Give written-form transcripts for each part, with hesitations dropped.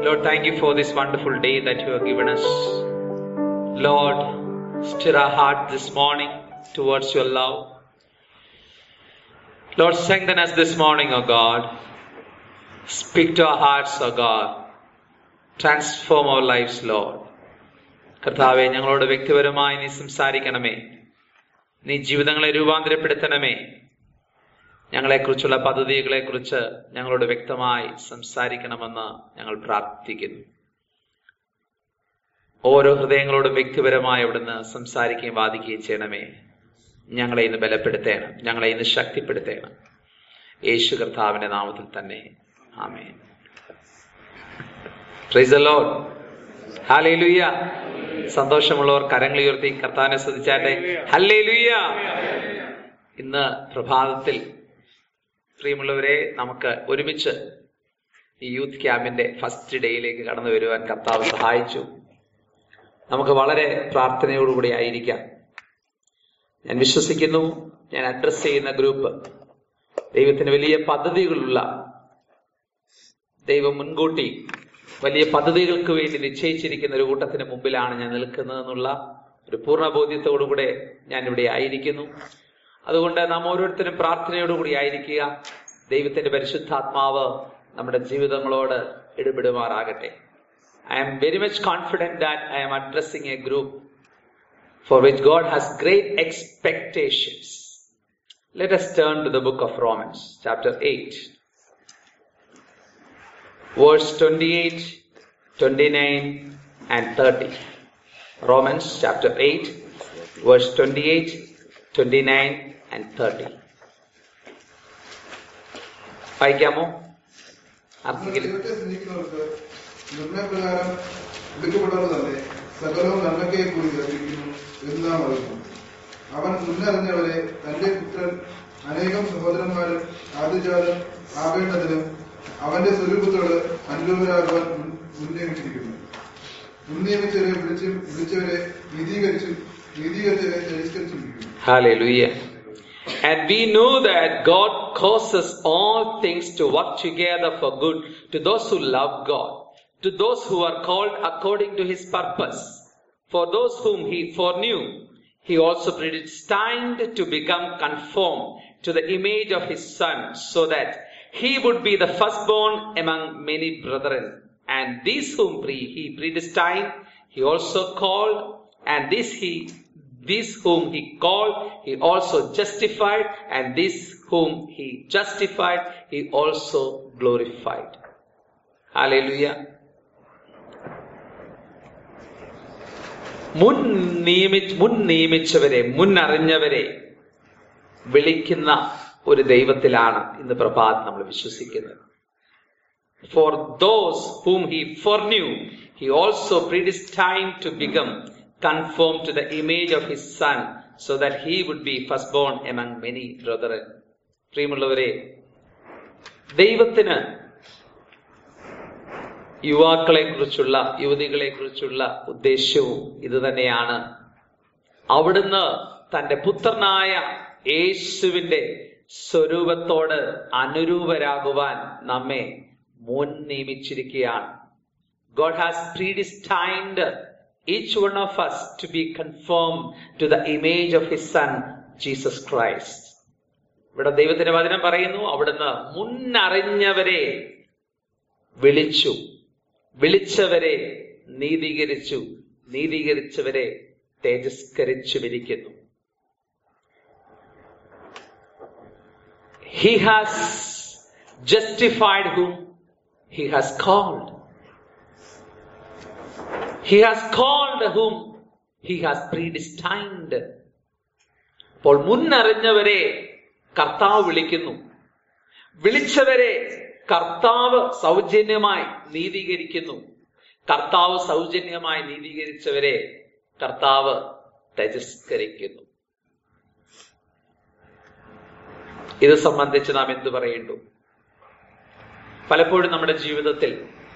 Lord, thank you for this wonderful day that you have given us. Lord, stir our heart this morning towards your love. Lord, strengthen us this morning, O God. Speak to our hearts, O God. Transform our lives, Lord. കർത്താവെ, ഞങ്ങളോട് വ്യക്തിപരമായി നീ സംസാരിക്കണമേ. നീ ജീവിതങ്ങളെ രൂപാന്തരപ്പെടുത്തണമേ. ഞങ്ങളെക്കുറിച്ചുള്ള പദ്ധതികളെക്കുറിച്ച് ഞങ്ങളോട് വ്യക്തമായി സംസാരിക്കണമെന്ന് ഞങ്ങൾ പ്രാർത്ഥിക്കുന്നു. ഓരോ ഹൃദയങ്ങളോടും വ്യക്തിപരമായി അവിടുന്ന് സംസാരിക്കുകയും വാദിക്കുകയും ചെയ്യണമേ. ഞങ്ങളെ ഇന്ന് ബലപ്പെടുത്തേണം, ഞങ്ങളെ ഇന്ന് ശക്തിപ്പെടുത്തേണം. യേശു കർത്താവിന്റെ നാമത്തിൽ തന്നെ ആമേൻ. Praise the lord. ഹല്ലേലൂയ. സന്തോഷമുള്ളവർ കരങ്ങൾ ഉയർത്തി കർത്താവിനെ സ്തുതിച്ചാട്ടെ. ഹല്ലേലൂയ. ഇന്ന് പ്രഭാതത്തിൽ പ്രിയമുള്ളവരെ, നമുക്ക് ഒരുമിച്ച് ഈ യൂത്ത് ക്യാമ്പിന്റെ ഫസ്റ്റ് ഡേയിലേക്ക് കടന്നു വരുവാൻ കർത്താവ് സഹായിച്ചു. നമുക്ക് വളരെ പ്രാർത്ഥനയോടുകൂടി ആയിരിക്കാം. ഞാൻ വിശ്വസിക്കുന്നു, ഞാൻ അഡ്രസ് ചെയ്യുന്ന ഗ്രൂപ്പ് ദൈവത്തിന് വലിയ പദ്ധതികളുള്ള, ദൈവം മുൻകൂട്ടി വലിയ പദ്ധതികൾക്ക് വേണ്ടി നിശ്ചയിച്ചിരിക്കുന്ന ഒരു കൂട്ടത്തിന് മുമ്പിലാണ് ഞാൻ നിൽക്കുന്നതെന്നുള്ള ഒരു പൂർണ്ണ ബോധ്യത്തോടുകൂടെ ഞാൻ ഇവിടെ ആയിരിക്കുന്നു. അതുകൊണ്ട് നാം ഓരോരുത്തരും പ്രാർത്ഥനയോടുകൂടി ആയിരിക്കുക. ദൈവത്തിന്റെ പരിശുദ്ധാത്മാവ് നമ്മുടെ ജീവിതങ്ങളോട് ഇടപെടുമാറാകട്ടെ. I am very much confident that I am addressing a group for which God has great expectations. Let us turn to the book of Romans, chapter 8, verse 28, 29 and 30. Romans chapter 8, verse 28, 29 and 30. വായിക്കാമോ? നിർണയപ്രകാരം വിളിക്കപ്പെട്ടവർ തന്നെ സകലവും നന്മയ്ക്കായി കൂടി ഗ്രഹിക്കുന്നു എന്ന് നാം അറിയുന്നു. അവൻ മുന്നറിഞ്ഞവരെ തന്റെ പുത്രൻ അനേകം സഹോദരന്മാരും ആദ്യജാതം ആവേണ്ടതിനും അവന്റെ സ്വരൂപത്തോട് അനുരൂപരാകുവാൻ മുൻനിയമിച്ചിരിക്കുന്നു. മുൻനിയമിച്ചവരെ വിളിച്ചവരെ നീതീകരിച്ചവരെ തിരസ്കരിച്ചിരിക്കുന്നു. Hallelujah. And we know that God causes all things to work together for good to those who love God, to those who are called according to his purpose. For those whom he foreknew, he also predestined to become conformed to the image of his Son, so that he would be the firstborn among many brethren. And these whom he predestined, he also called, and these whom he called, he also justified, and these whom he justified, he also glorified. Hallelujah. മുൻ നിയമിച്ചവരെ, മുന്നറിഞ്ഞവരെ വിളിക്കുന്ന ഒരു ദൈവത്തിലാണ് ഇന്ന് പ്രഭാതം നമ്മൾ വിശ്വസിക്കുന്നത്. For those whom he foreknew, he also predestined to become conformed to the image of his Son, so that he would be firstborn among many brethren. പ്രിയമുള്ളവരെ, ദൈവത്തിന് യുവാക്കളെ കുറിച്ചുള്ള, യുവതികളെ കുറിച്ചുള്ള ഉദ്ദേശ്യവും ഇത് തന്നെയാണ്. അവിടുന്ന് തന്റെ പുത്രനായ യേശുവിന്റെ സ്വരൂപത്തോട് അനുരൂപരാകുവാൻ നമ്മെ മുൻ നിയമിച്ചിരിക്കുകയാണ്. God has predestined each one of us to be conformed to the image of his Son, Jesus Christ. ഇവിടെ ദൈവത്തിന്റെ വചനം പറയുന്നു, അവിടുന്ന് മുന്നറിഞ്ഞവരെ വിളിച്ചു, വിളിച്ചവരെ നീതീകരിച്ചു, നീതീകരിച്ചവരെ തേജസ്കരിച്ചുമിരിക്കുന്നു. He has justified whom he has called. He has called whom he has predestined. അപ്പോൾ മുന്നറിഞ്ഞവരെ കർത്താവ് വിളിക്കുന്നു, വിളിച്ചവരെ കർത്താവ് സൗജന്യമായി നീതീകരിക്കുന്നു. കർത്താവ് സൗജന്യമായി നീതീകരിച്ചവരെ കർത്താവ് തേജസ്കരിക്കുന്നു. ഇത് സംബന്ധിച്ച് നാം എന്തു പറയേണ്ടു? പലപ്പോഴും നമ്മുടെ ജീവിതത്തിൽ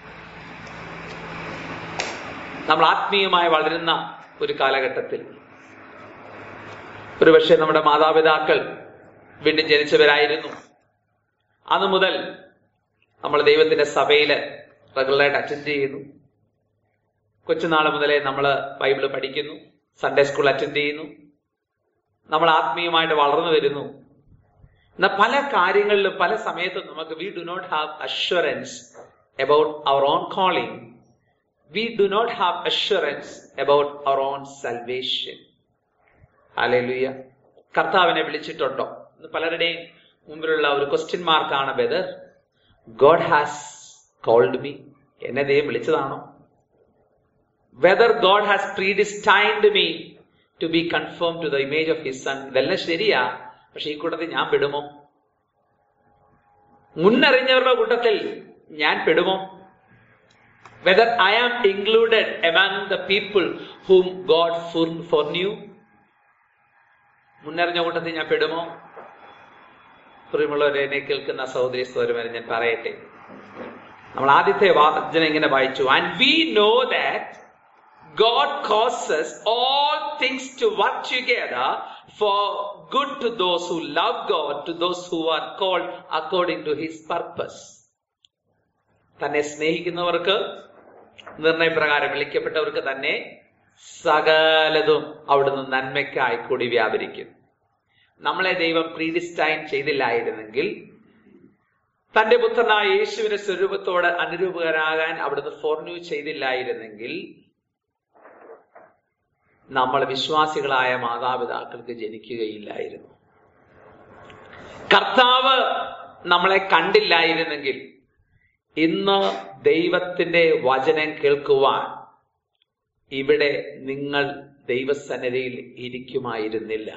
നമ്മൾ ആത്മീയമായി വളരുന്ന ഒരു കാലഘട്ടത്തിൽ ഒരുപക്ഷെ നമ്മുടെ മാതാപിതാക്കൾ വീണ്ടും ജനിച്ചവരായിരുന്നു. അന്നു മുതൽ നമ്മൾ ദൈവത്തിന്റെ സഭയില് റെഗുലറായിട്ട് അറ്റൻഡ് ചെയ്യുന്നു. കൊച്ചുനാൾ മുതലേ നമ്മൾ ബൈബിള് പഠിക്കുന്നു, സൺഡേ സ്കൂൾ അറ്റൻഡ് ചെയ്യുന്നു, നമ്മൾ ആത്മീയമായിട്ട് വളർന്നു വരുന്നു. എന്നാൽ പല കാര്യങ്ങളിലും പല സമയത്തും നമുക്ക് we do not have assurance about our own calling. We do not have assurance about our own salvation. ഹല്ലേലൂയ. കർത്താവിനെ വിളിച്ചിട്ടുണ്ടോ? പലരുടെയും മുമ്പിലുള്ള ഒരു ക്വസ്റ്റ്യൻ മാർക്കാണ് whether God has called me. എന്നെ ദൈവം വിളിച്ചതാണോ? Whether God has predestined me to be confirm to the image of his son. ഇതെല്ലാം ശരിയാ, പക്ഷെ ഈ കൂട്ടത്തിൽ ഞാൻ പെടുമോ? മുന്നറിഞ്ഞവരുടെ കൂട്ടത്തിൽ ഞാൻ പെടുമോ? Whether I am included among the people whom God foreknew. മുന്നറിഞ്ഞ കൂട്ടത്തിൽ ഞാൻ പെടുമോ? പ്രിയമുള്ളവരെ, എന്നെ കേൾക്കുന്ന സഹോദരി സഹോദരന്മാരെ, ഞാൻ പറയട്ടെ, നമ്മൾ ആദ്യത്തെ വചനം ഇങ്ങനെ വായിച്ചു, and we know that God causes all things to work together for good to those who love God, to those who are called according to His purpose. തന്നെ സ്നേഹിക്കുന്നവർക്ക്, നിർണയപ്രകാരം വിളിക്കപ്പെട്ടവർക്ക് തന്നെ സകലതും അവിടുന്ന് നന്മയ്ക്കായി കൂടി വ്യാപരിക്കും. നമ്മളെ ദൈവം പ്രീഡിസ്റ്റൈൻ ചെയ്തില്ലായിരുന്നെങ്കിൽ, തന്റെ പുത്രനായ യേശുവിന്റെ സ്വരൂപത്തോട് അനുരൂപകരാകാൻ അവിടുന്ന് ഫോർന്യൂ ചെയ്തില്ലായിരുന്നെങ്കിൽ, നമ്മൾ വിശ്വാസികളായ മാതാപിതാക്കൾക്ക് ജനിക്കുകയില്ലായിരുന്നു. കർത്താവ് നമ്മളെ കണ്ടില്ലായിരുന്നെങ്കിൽ ഇന്ന് ദൈവത്തിന്റെ വചനം കേൾക്കുവാൻ ഇവിടെ നിങ്ങൾ ദൈവസന്നിധിയിൽ ഇരിക്കുമായിരുന്നില്ല.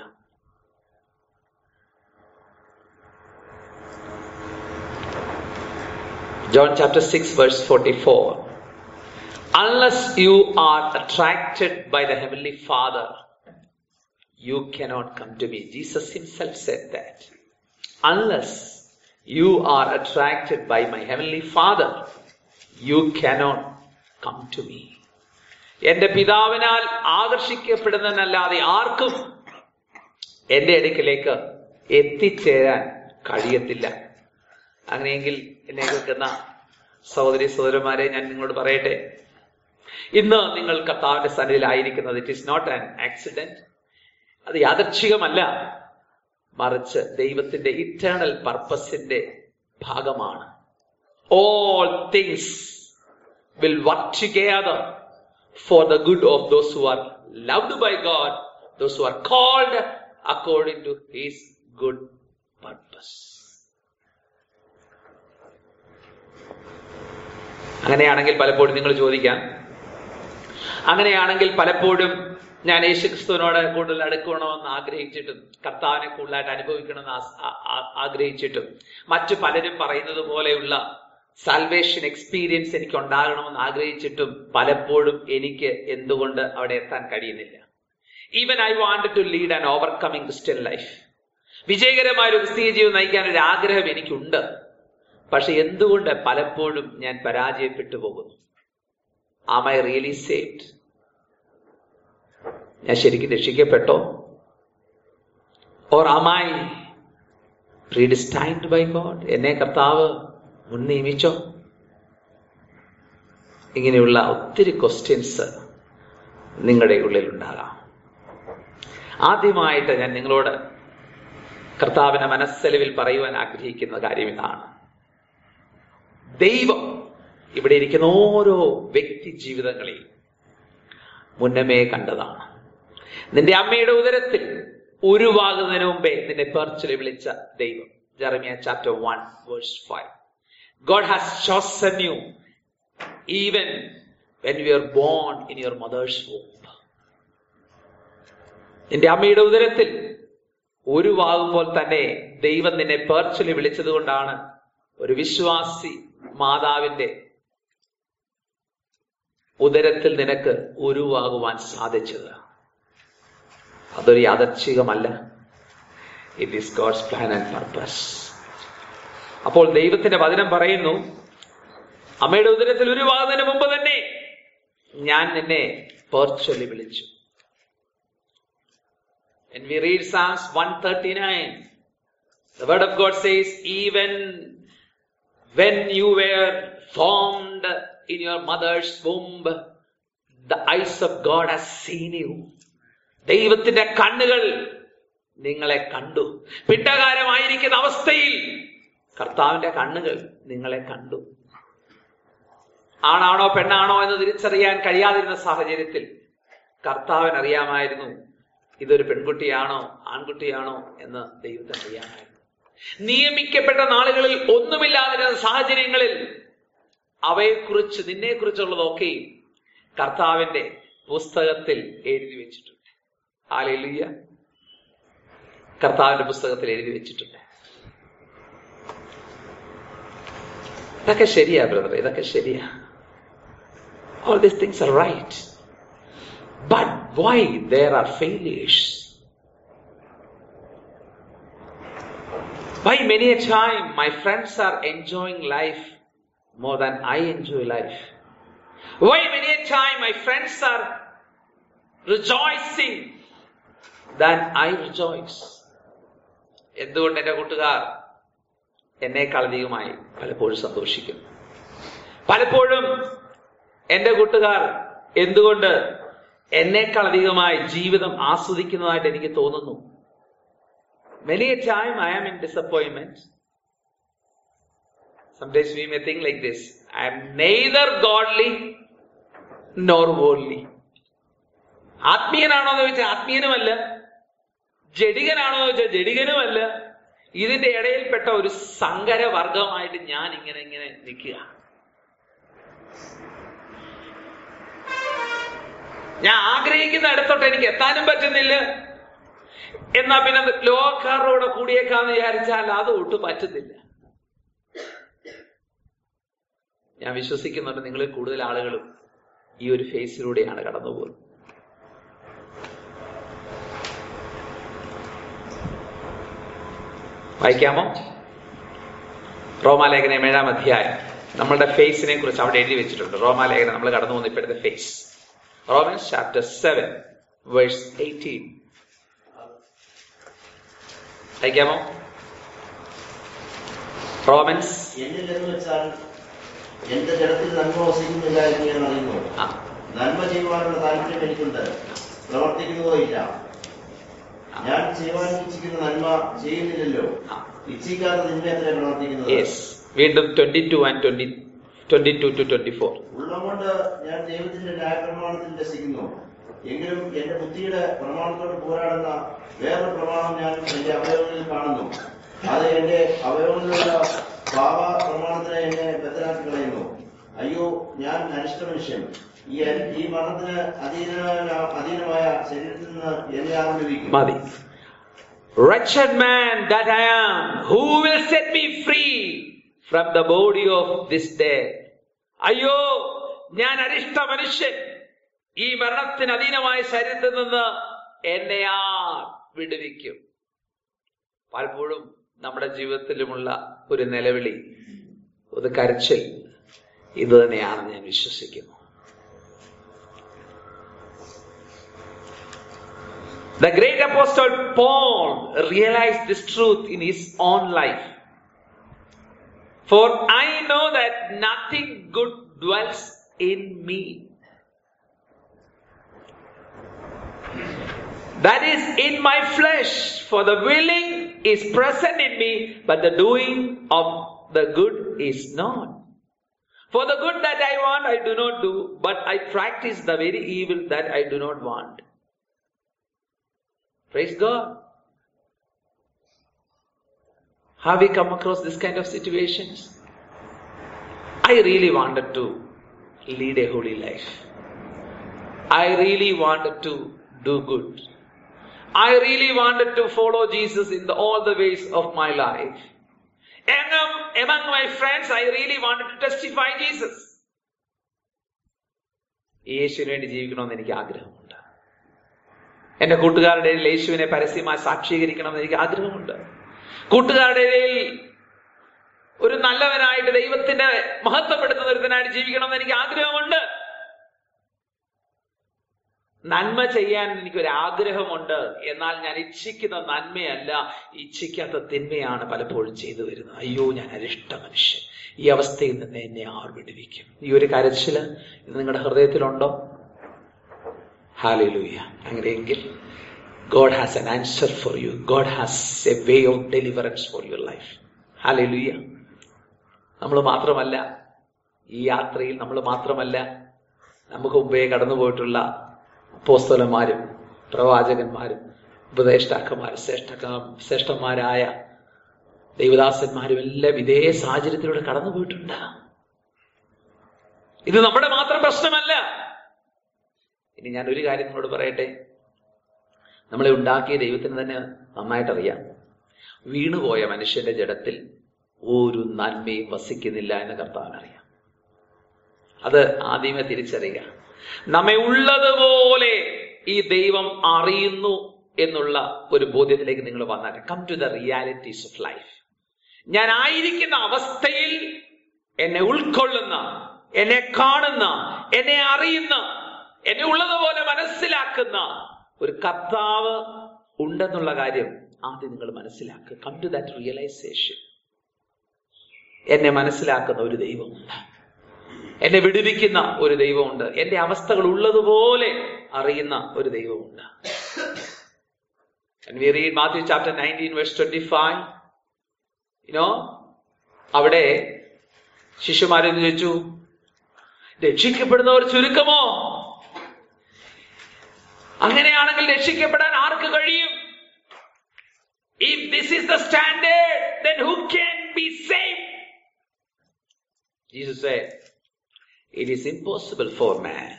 John chapter 6 verse 44. Unless you are attracted by the Heavenly Father, you cannot come to me. Jesus himself said that. Unless you are attracted by my Heavenly Father, you cannot come to me. എന്റെ പിതാവിനാൽ ആകർഷിക്കപ്പെടുന്നതല്ലാതെ ആർക്കും എന്റെ അടുക്കിലേക്ക് എത്തിച്ചേരാൻ കഴിയത്തില്ല. അങ്ങനെയെങ്കിൽ എന്നെ കേൾക്കുന്ന സഹോദരി സഹോദരന്മാരെ, ഞാൻ നിങ്ങളോട് പറയട്ടെ, ഇന്ന് നിങ്ങൾ കർത്താവിന്റെ സന്നിധിയിലായിരിക്കുന്നത് it is not an accident. അത് യാദർച്ഛികമല്ല, മറിച്ച് ദൈവത്തിന്റെ ഇറ്റേണൽ പർപ്പസിന്റെ ഭാഗമാണ്. All things will work together for the good of those who are loved by God, those who are called according to his good purpose. അങ്ങനെയാണെങ്കിൽ പലപ്പോഴും നിങ്ങൾ ചോദിക്കാം, അങ്ങനെയാണെങ്കിൽ പലപ്പോഴും ഞാൻ യേശുക്രിസ്തുവിനോട് കൂടുതൽ അടുക്കണമെന്ന് ആഗ്രഹിച്ചിട്ടും കർത്താവിനെ കൂടുതലായിട്ട് അനുഭവിക്കണമെന്ന് ആഗ്രഹിച്ചിട്ടും മറ്റു പലരും പറയുന്നത് പോലെയുള്ള സാൽവേഷൻ എക്സ്പീരിയൻസ് എനിക്ക് ഉണ്ടാകണമെന്ന് ആഗ്രഹിച്ചിട്ടും പലപ്പോഴും എനിക്ക് എന്തുകൊണ്ട് അവിടെ എത്താൻ കഴിയുന്നില്ല. Even I wanted to lead an overcoming Christian life. വിജയകരമായ ഒരു ക്രിസ്തീയ ജീവിതം നയിക്കാൻ ഒരു ആഗ്രഹം എനിക്കുണ്ട്. പക്ഷെ എന്തുകൊണ്ട് പലപ്പോഴും ഞാൻ പരാജയപ്പെട്ടു പോകുന്നു? Am I really saved? ഞാൻ ശരിക്കും രക്ഷിക്കപ്പെട്ടോ? Or am I predestined by God? എന്നെ കർത്താവ് മുൻ നിയമിച്ചോ? ഇങ്ങനെയുള്ള ഒത്തിരി ക്വസ്റ്റ്യൻസ് നിങ്ങളുടെ ഉള്ളിൽ ഉണ്ടാകാം. ആദ്യമായിട്ട് ഞാൻ നിങ്ങളോട് കർത്താവിന്റെ മനസ്സലിവിൽ പറയുവാൻ ആഗ്രഹിക്കുന്ന കാര്യം ഇതാണ്. ദൈവം ഇവിടെ ഇരിക്കുന്ന ഓരോ വ്യക്തി ജീവിതങ്ങളെയും മുന്നമേ കണ്ടതാണ്. നിന്റെ അമ്മയുടെ ഉദരത്തിൽ ഉരുവാകുന്നതിന് മുമ്പേ നിന്നെ പേർച്ചലി വിളിച്ച ദൈവം. Jeremiah chapter 1 verse 5. God has chosen you even when you were born in your mother's womb. നിന്റെ അമ്മയുടെ ഉദരത്തിൽ ഉരുവാകുമ്പോൾ തന്നെ ദൈവം നിന്നെ പേർച്ചലി വിളിച്ചത് കൊണ്ടാണ് ഒരു വിശ്വാസി മാതാവിന്റെ ഉദരത്തിൽ നിനക്ക് ഉരുവാകുവാൻ സാധിച്ചത്. അതൊരു യാദർച്ഛികമല്ല. It is God's plan and purpose. അപ്പോൾ ദൈവത്തിന്റെ വചനം പറയുന്നു, അമ്മയുടെ ഉദരത്തിൽ ഉരുവാകുന്നതിന് മുമ്പ് തന്നെ ഞാൻ നിന്നെ പേർച്ചലി വിളിച്ചു. When we read Psalms 139, the word of God says, even when you were formed in your mother's womb, the eyes of God has seen you. ദൈവത്തിന്റെ കണ്ണുകൾ നിങ്ങളെ കണ്ടു. പിണ്ടകാരമായിരിക്കുന്ന അവസ്ഥയിൽ കർത്താവിന്റെ കണ്ണുകൾ നിങ്ങളെ കണ്ടു. ആണാണോ പെണ്ണാണോ എന്ന് തിരിച്ചറിയാൻ കഴിയാതിരുന്ന സാഹചര്യത്തിൽ കർത്താവിന് അറിയാമായിരുന്നു ഇതൊരു പെൺകുട്ടിയാണോ ആൺകുട്ടിയാണോ എന്ന് ദൈവത്തിന് അറിയാമായിരുന്നു. നിയമിക്കപ്പെട്ട നാളുകളിൽ ഒന്നുമില്ലാതിരുന്ന സാഹചര്യങ്ങളിൽ അവയെക്കുറിച്ച് നിന്നെക്കുറിച്ചുള്ളതൊക്കെയും കർത്താവിന്റെ പുസ്തകത്തിൽ എഴുതി വെച്ചിട്ടുണ്ട്. ഹല്ലേലൂയ. കർത്താവിന്റെ പുസ്തകത്തിൽ എഴുതി വെച്ചിട്ടുണ്ട്. ഇതൊക്കെ ശരിയാ ബ്രദർ, ഇതൊക്കെ ശരിയാ. All these things are right. But why there are failures? Why many a time my friends are enjoying life more than I enjoy life? Why many a time my friends are rejoicing than I rejoice? എന്തുകൊണ്ട് എന്റെ കൂട്ടുകാർ എന്നേക്കാൾ അധികമായി പലപ്പോഴും സന്തോഷിക്കുന്നു? പലപ്പോഴും എന്റെ കൂട്ടുകാർ എന്തുകൊണ്ട് എന്നേക്കാൾ അധികമായി ജീവിതം ആസ്വദിക്കുന്നതായിട്ട് എനിക്ക് തോന്നുന്നു? Many a time I am in disappointment. Sometimes we may think like this: I am neither godly nor worldly. ആത്മീയനാണോ എന്ന് ചോദിച്ചാൽ ആത്മീയനുമല്ല, ജഡികനാണോ എന്ന് ചോദിച്ചാൽ ജഡികനുമല്ല. ഇതിന്റെ ഇടയിൽപ്പെട്ട ഒരു സങ്കര വർഗമായിട്ട് ഞാൻ ഇങ്ങനെ നിൽക്കുക. ഞാൻ ആഗ്രഹിക്കുന്ന ഇടത്തോട്ട് എനിക്ക് എത്താനും പറ്റുന്നില്ല. എന്നാ പിന്നെ ലോകക്കാരോട് കൂടിയേക്കാന്ന് വിചാരിച്ചാൽ അത് ഒട്ടും പറ്റുന്നില്ല. ഞാൻ വിശ്വസിക്കുന്നുണ്ട് നിങ്ങളിൽ കൂടുതൽ ആളുകളും ഈ ഒരു ഫേസിലൂടെയാണ് കടന്നുപോകുന്നത്. വായിക്കാമോ? റോമാലേഖനം 7-ാം അധ്യായം. നമ്മളുടെ ഫേസിനെ കുറിച്ച് അവിടെ എഴുതി വെച്ചിട്ടുണ്ട്. റോമാലേഖനം നമ്മൾ കടന്നു പോകുന്ന ഇപ്പോഴത്തെ ഫേസ്. Romans chapter 7 verse 18. വായിക്കാമോ? റോമൻസ്. എന്നിലെന്ന് വെച്ചാൽ എന്റെ ജഡത്തിൽ നന്മ വസിക്കുന്നില്ല എന്ന് ഞാൻ അറിയുന്നു. നന്മ ചെയ്യുവാനുള്ള താല്പര്യം എനിക്കുണ്ട്, പ്രവർത്തിക്കുന്നതോ ഇല്ല. ഞാൻ ചെയ്യുവാൻ ഇച്ഛിക്കുന്ന നന്മ ചെയ്യുന്നില്ലല്ലോ, ഇച്ഛിക്കാത്ത തിന്മയത്രേ പ്രവർത്തിക്കുന്നത്. വീണ്ടും 22-24. ഉള്ളതുകൊണ്ട് ഞാൻ ദൈവത്തിന്റെ ന്യായപ്രമാണത്തിൽ രസിക്കുന്നു. എങ്കിലും എന്റെ ബുദ്ധിയുടെ പ്രമാണത്തോട് പോരാടുന്ന വേറൊരു പ്രമാണം ഞാൻ എന്റെ അവയവങ്ങളിൽ കാണുന്നു. അത് എന്റെ അവയവങ്ങളിലുള്ള പാപ പ്രമാണത്തിനെ എന്നെ ബദ്ധരാക്കി കളയുന്നു. അയ്യോ, ഞാൻ അനിഷ്ട മനുഷ്യൻ. ഈ മരണത്തിന് അധീനമായ ശരീരത്തിൽ നിന്ന് എന്നെ ആരംഭിക്കും. Wretched man that I am, who will set me free from the body of this death? അയ്യോ, ഞാൻ അരിഷ്ട മനുഷ്യൻ. ഈ മരണത്തിന് അധീനമായ ശരീരത്തിൽ നിന്ന് എന്നെ ആർ വിടുവിക്കും? പലപ്പോഴും നമ്മുടെ ജീവിതത്തിലുമുള്ള ഒരു നിലവിളി, ഒരു കരച്ചിൽ ഇത് തന്നെയാണെന്ന് ഞാൻ വിശ്വസിക്കുന്നു. The great apostle Paul realized this truth in his own life. For I know that nothing good dwells in me, that is in my flesh. For the willing is present in me, but the doing of the good is not. For the good that I want I do not do, but I practice the very evil that I do not want. Praise God. Have we come across this kind of situations? I really wanted to lead a holy life. I really wanted to do good. I really wanted to follow Jesus in all the ways of my life. Among my friends, I really wanted to testify Jesus. യേശുവിന് വേണ്ടി ജീവിക്കണമെന്ന് എനിക്ക് ആഗ്രഹമുണ്ട്. എന്റെ കൂട്ടുകാരുടെ ഇടയിൽ യേശുവിനെ പരസ്യമായി സാക്ഷീകരിക്കണമെന്ന് എനിക്ക് ആഗ്രഹമുണ്ട്. കൂട്ടുകാരുടെ ഇടയിൽ ഒരു നല്ലവനായിട്ട് ദൈവത്തിന്റെ മഹത്വപ്പെടുത്തുന്ന ഒരുത്തനായിട്ട് ജീവിക്കണമെന്ന് എനിക്ക് ആഗ്രഹമുണ്ട്. നന്മ ചെയ്യാൻ എനിക്കൊരാഗ്രഹമുണ്ട്, എന്നാൽ ഞാൻ ഇച്ഛിക്കുന്ന നന്മയല്ല, ഇച്ഛിക്കാത്ത തിന്മയാണ് പലപ്പോഴും ചെയ്തു വരുന്നത്. അയ്യോ, ഞാൻ അരിഷ്ട മനുഷ്യൻ, ഈ അവസ്ഥയിൽ നിന്ന് എന്നെ ആർ വിടുവിക്കും? ഈ ഒരു കരച്ചില് ഇത് നിങ്ങളുടെ ഹൃദയത്തിലുണ്ടോ? ഹല്ലേലൂയ. അങ്ങനെയെങ്കിൽ God has an answer for you. God has a way of deliverance for your life. Hallelujah. നമ്മൾ മാത്രമല്ല, ഈ യാത്രയിൽ നമ്മൾ മാത്രമല്ല, നമുക്ക് മുമ്പേ കടന്നുപോയിട്ടുള്ള അപ്പോസ്തലന്മാരും പ്രവാചകന്മാരും ഉപദേഷ്ടാക്കന്മാരും ശ്രേഷ്ഠന്മാരായ ദൈവദാസന്മാരും എല്ലാം ഇതേ സാഹചര്യത്തിലൂടെ കടന്നുപോയിട്ടുണ്ട്. ഇത് നമ്മുടെ മാത്രം പ്രശ്നമല്ല. ഇനി ഞാൻ ഒരു കാര്യം നിങ്ങളോട് പറയട്ടെ. നമ്മളെ ഉണ്ടാക്കിയ ദൈവത്തിന് തന്നെ നന്നായിട്ടറിയാം, വീണുപോയ മനുഷ്യന്റെ ജഡത്തിൽ ഒരു നന്മയും വസിക്കുന്നില്ല എന്ന് കർത്താവിനറിയാം. അത് ആദ്യമേ തിരിച്ചറിയുക. നമ്മെ ഉള്ളതുപോലെ ഈ ദൈവം അറിയുന്നു എന്നുള്ള ഒരു ബോധ്യത്തിലേക്ക് നിങ്ങൾ വന്നാട്ടെ. Come to the realities of life. ഞാൻ ആയിരിക്കുന്ന അവസ്ഥയിൽ എന്നെ ഉൾക്കൊള്ളുന്ന, എന്നെ കാണുന്ന, എന്നെ അറിയുന്ന, എന്നെ ഉള്ളതുപോലെ മനസ്സിലാക്കുന്ന ഒരു കർത്താവ് ഉണ്ടെന്നുള്ള കാര്യം ആദ്യം നിങ്ങൾ മനസ്സിലാക്കുക. Come to that realization. എന്നെ മനസ്സിലാക്കുന്ന ഒരു ദൈവമുണ്ട്, എന്നെ വിടുവിക്കുന്ന ഒരു ദൈവമുണ്ട്, എന്റെ അവസ്ഥകൾ ഉള്ളതുപോലെ അറിയുന്ന ഒരു ദൈവമുണ്ട്. And we read Matthew chapter 19 verse 25. അവിടെ ശിഷ്യന്മാരെന്ന് ചോദിച്ചു, രക്ഷിക്കപ്പെടുന്നവർ ചുരുക്കമോ? അങ്ങനെയാണെങ്കിൽ രക്ഷിക്കപ്പെടാൻ ആർക്ക് കഴിയും? If this is the standard, then who can be saved? Jesus said, it is impossible for man,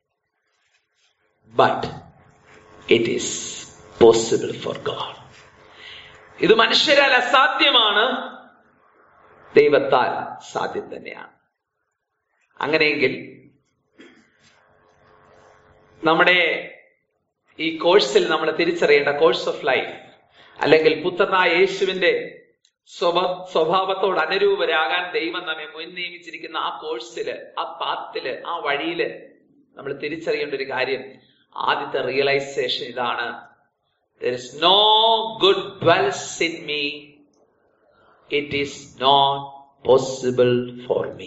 but it is possible for God. ഇത് മനുഷ്യരാൽ അസാധ്യമാണ്, ദൈവത്താൽ സാധ്യം തന്നെയാണ്. അങ്ങനെയെങ്കിൽ നമ്മുടെ ഈ കോഴ്സിൽ നമ്മൾ തിരിച്ചറിയേണ്ട കോഴ്സ് ഓഫ് ലൈഫ്, അല്ലെങ്കിൽ പുത്രനായ യേശുവിന്റെ സ്വഭാവത്തോട് അനുരൂപരാകാൻ ദൈവം നമ്മെ മുൻനിയമിച്ചിരിക്കുന്ന ആ കോഴ്സില്, ആ പാത്തില്, ആ വഴിയില് നമ്മൾ തിരിച്ചറിയേണ്ട ഒരു കാര്യം, ആദ്യത്തെ റിയലൈസേഷൻ ഇതാണ്: there is no good dwells in me, it is not possible for me.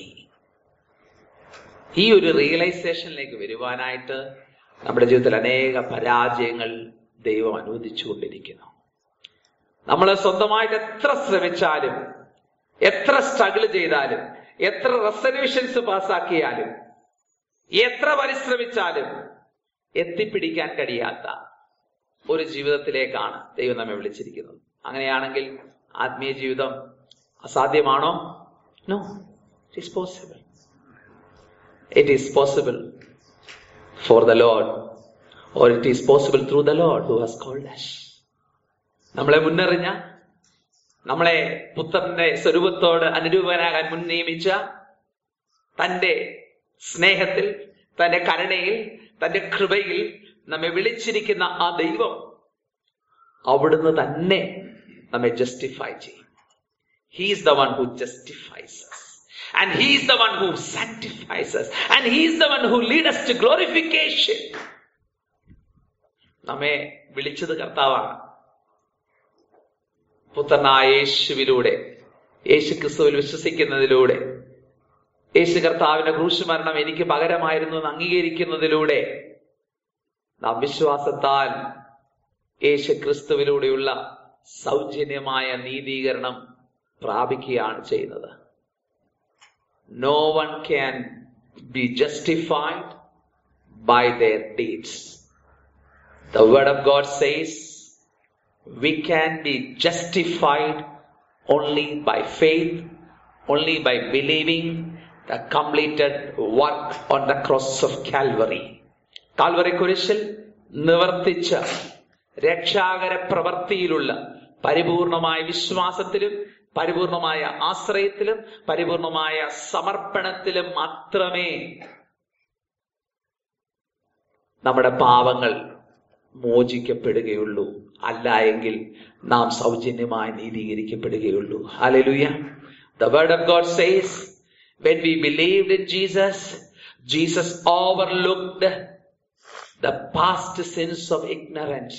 ഈ ഒരു റിയലൈസേഷനിലേക്ക് വരുവാനായിട്ട് നമ്മുടെ ജീവിതത്തിൽ അനേക പരാജയങ്ങൾ ദൈവം അനുവദിച്ചുകൊണ്ടിരിക്കുന്നു. നമ്മൾ സ്വന്തമായിട്ട് എത്ര ശ്രമിച്ചാലും, എത്ര സ്ട്രഗിൾ ചെയ്താലും, എത്ര റെസല്യൂഷൻസ് പാസ്സാക്കിയാലും, എത്ര പരിശ്രമിച്ചാലും എത്തിപ്പിടിക്കാൻ കഴിയാത്ത ഒരു ജീവിതത്തിലേക്കാണ് ദൈവം നമ്മെ വിളിച്ചിരിക്കുന്നത്. അങ്ങനെയാണെങ്കിൽ ആത്മീയ ജീവിതം അസാധ്യമാണോ? No, it is possible. It is possible for the Lord, or it is possible through the Lord who has called us. നമ്മളെ മുന്നറിഞ്ഞ, നമ്മളെ പുത്രന്റെ സ്വരൂപത്തോട് അനുരൂപനാകാൻ മുൻ നിയമിച്ച, തന്റെ സ്നേഹത്തിൽ, തന്റെ കരുണയിൽ, തന്റെ കൃപയിൽ നമ്മെ വിളിച്ചിരിക്കുന്ന ആ ദൈവം അവിടുന്ന് തന്നെ നമ്മെ ജസ്റ്റിഫൈ ചെയ്യും. He is the one who justifies us. And He is the one who sanctifies us. And He is the one who leads us to glorification. നമ്മെ വിളിച്ചത് കർത്താവാണ്. പുത്രനായ യേശുവിലൂടെ, യേശു ക്രിസ്തുവിൽ വിശ്വസിക്കുന്നതിലൂടെ, യേശു കർത്താവിന്റെ ക്രൂശ് മരണം എനിക്ക് പകരമായിരുന്നു എന്ന് അംഗീകരിക്കുന്നതിലൂടെ നാം വിശ്വാസത്താൽ യേശു ക്രിസ്തുവിലൂടെയുള്ള സൗജന്യമായ നീതീകരണം പ്രാപിക്കുകയാണ് ചെയ്യുന്നത്. No one can be justified by their deeds. The word of God says we can be justified only by faith, only by believing the completed work on the cross of Calvary. Calvary കുരിശിൽ നിവർത്തിച്ച രക്ഷാകര പ്രവൃത്തിയിലുള്ള പരിപൂർണമായ വിശ്വാസത്തിലും പരിപൂർണമായ ആശ്രയത്തിലും പരിപൂർണമായ സമർപ്പണത്തിലും മാത്രമേ നമ്മുടെ പാപങ്ങൾ മോചിക്കപ്പെടുകയുള്ളൂ. അല്ല എങ്കിൽ നാം സൗജന്യമായി നീതീകരിക്കപ്പെടുകയുള്ളൂ. ഹല്ലേലൂയ. The word of God says when we believed in Jesus, Jesus overlooked the past sins of ignorance.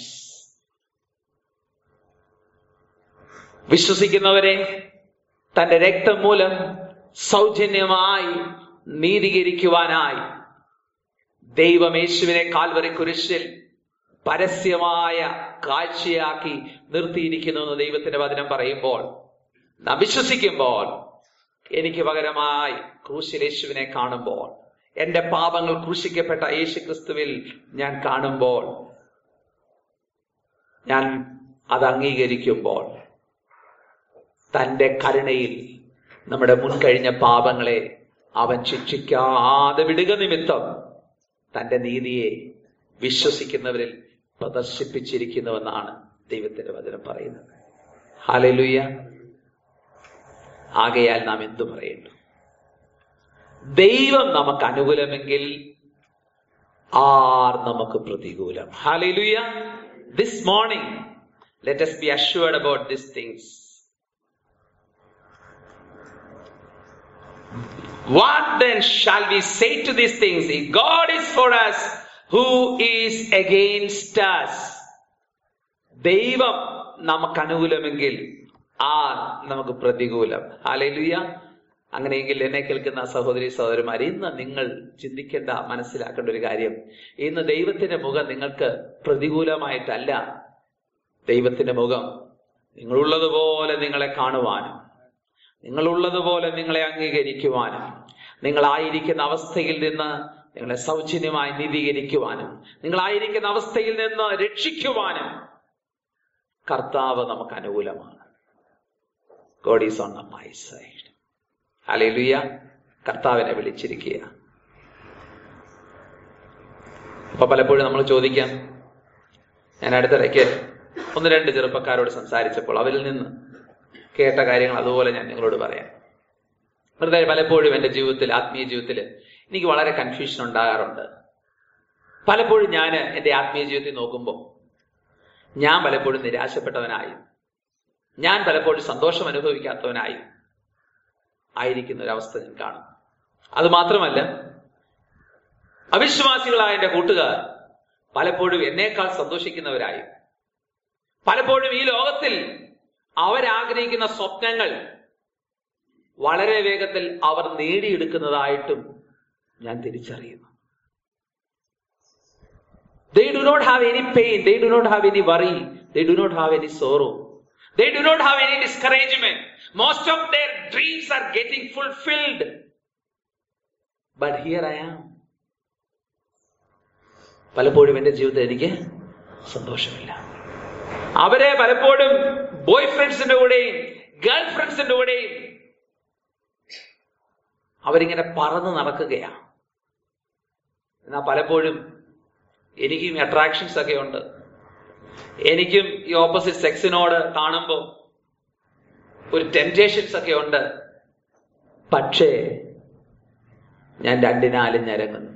വിശ്വസിക്കുന്നവരെ തന്റെ രക്തം മൂലം സൗജന്യമായി നീതീകരിക്കുവാനായി ദൈവം യേശുവിനെ കാൽവറി കുരിശിൽ പരസ്യമായ കാഴ്ചയാക്കി നിർത്തിയിരിക്കുന്നു എന്ന് ദൈവത്തിന്റെ വചനം പറയുമ്പോൾ, നാം വിശ്വസിക്കുമ്പോൾ, എനിക്ക് പകരമായി ക്രൂശിൽ യേശുവിനെ കാണുമ്പോൾ, എന്റെ പാപങ്ങൾ ക്രൂശിക്കപ്പെട്ട യേശു ക്രിസ്തുവിൽ ഞാൻ കാണുമ്പോൾ, ഞാൻ അത് അംഗീകരിക്കുമ്പോൾ, തന്റെ കരുണയിൽ നമ്മുടെ മുൻകഴിഞ്ഞ പാപങ്ങളെ അവൻ ശിക്ഷിക്കാതെ വിടുക നിമിത്തം തന്റെ നീതിയെ വിശ്വസിക്കുന്നവരിൽ പ്രദർശിപ്പിച്ചിരിക്കുന്നുവെന്നാണ് ദൈവത്തിന്റെ വചനം പറയുന്നത്. ഹല്ലേലൂയ. ആകയാൽ നാം എന്തു പറയേണ്ടു? ദൈവം നമുക്ക് അനുകൂലമെങ്കിൽ ആർ നമുക്ക് പ്രതികൂലം? ഹല്ലേലൂയ. This morning let us be assured about these things. What then shall we say to these things? If God is for us, who is against us? ദൈവം നമുക്ക് അനുകൂലമെങ്കിൽ ആർ നമുക്ക് പ്രതികൂലം? ഹല്ലേലൂയ. അങ്ങനെയെങ്കിൽ എന്നെ കേൾക്കുന്ന സഹോദരി സഹോദരന്മാർ, ഇന്ന് നിങ്ങൾ ചിന്തിക്കേണ്ട, മനസ്സിലാക്കേണ്ട ഒരു കാര്യം, ഇന്ന് ദൈവത്തിന്റെ മുഖം നിങ്ങൾക്ക് പ്രതികൂലമായിട്ടല്ല. ദൈവത്തിന്റെ മുഖം നിങ്ങളുള്ളതുപോലെ നിങ്ങളെ കാണുവാനും, നിങ്ങളുള്ളതുപോലെ നിങ്ങളെ അംഗീകരിക്കുവാനും, നിങ്ങളായിരിക്കുന്ന അവസ്ഥയിൽ നിന്ന് നിങ്ങളെ സൗജന്യമായി നീതീകരിക്കുവാനും, നിങ്ങളായിരിക്കുന്ന അവസ്ഥയിൽ നിന്ന് രക്ഷിക്കുവാനും കർത്താവ് നമുക്ക് അനുകൂലമാണ്. God is on my side. ഹല്ലേലൂയ. കർത്താവിനെ വിളിച്ചിരിക്കുക. അപ്പൊ പലപ്പോഴും നമ്മൾ ചോദിക്കാം, ഞാൻ അടുത്തിടയ്ക്ക് 1-2 ചെറുപ്പക്കാരോട് സംസാരിച്ചപ്പോൾ അവരിൽ നിന്ന് കേട്ട കാര്യങ്ങൾ അതുപോലെ ഞാൻ നിങ്ങളോട് പറയാം. പലപ്പോഴും എൻ്റെ ജീവിതത്തിൽ, ആത്മീയ ജീവിതത്തിൽ എനിക്ക് വളരെ കൺഫ്യൂഷൻ ഉണ്ടാകാറുണ്ട്. പലപ്പോഴും ഞാൻ എൻ്റെ ആത്മീയ ജീവിതത്തിൽ നോക്കുമ്പോൾ ഞാൻ പലപ്പോഴും നിരാശപ്പെട്ടവനായും, ഞാൻ പലപ്പോഴും സന്തോഷം അനുഭവിക്കാത്തവനായും ആയിരിക്കുന്ന ഒരവസ്ഥ ഞാൻ കാണും. അത് മാത്രമല്ല, അവിശ്വാസികളായ എൻ്റെ കൂട്ടുകാർ പലപ്പോഴും എന്നേക്കാൾ സന്തോഷിക്കുന്നവരായും, പലപ്പോഴും ഈ ലോകത്തിൽ അവരാഗ്രഹിക്കുന്ന സ്വപ്നങ്ങൾ വളരെ വേഗത്തിൽ അവർ നേടിയെടുക്കുന്നതായിട്ടും ഞാൻ തിരിച്ചറിയുന്നു. They do not have any pain, they do not have any worry, they do not have any sorrow, they do not have any discouragement. Most of their dreams are getting fulfilled. But here I am. പലപ്പോഴും എൻ്റെ ജീവിതത്തിൽ എനിക്ക് സന്തോഷമില്ല. അവരെ പലപ്പോഴും boy ഫ്രണ്ട്സിന്റെ കൂടെയും girl ഫ്രണ്ട്സിന്റെ കൂടെയും അവരിങ്ങനെ പറന്ന് നടക്കുകയാണ്. എന്നാൽ പലപ്പോഴും എനിക്കും അട്രാക്ഷൻസ് ഒക്കെ ഉണ്ട്. എനിക്കും ഈ ഓപ്പോസിറ്റ് സെക്സിനോട് കാണുമ്പോൾ ഒരു ടെംപ്റ്റേഷൻസ് ഒക്കെ ഉണ്ട്. പക്ഷേ ഞാൻ രണ്ടിനാലും ഞരങ്ങുന്നു.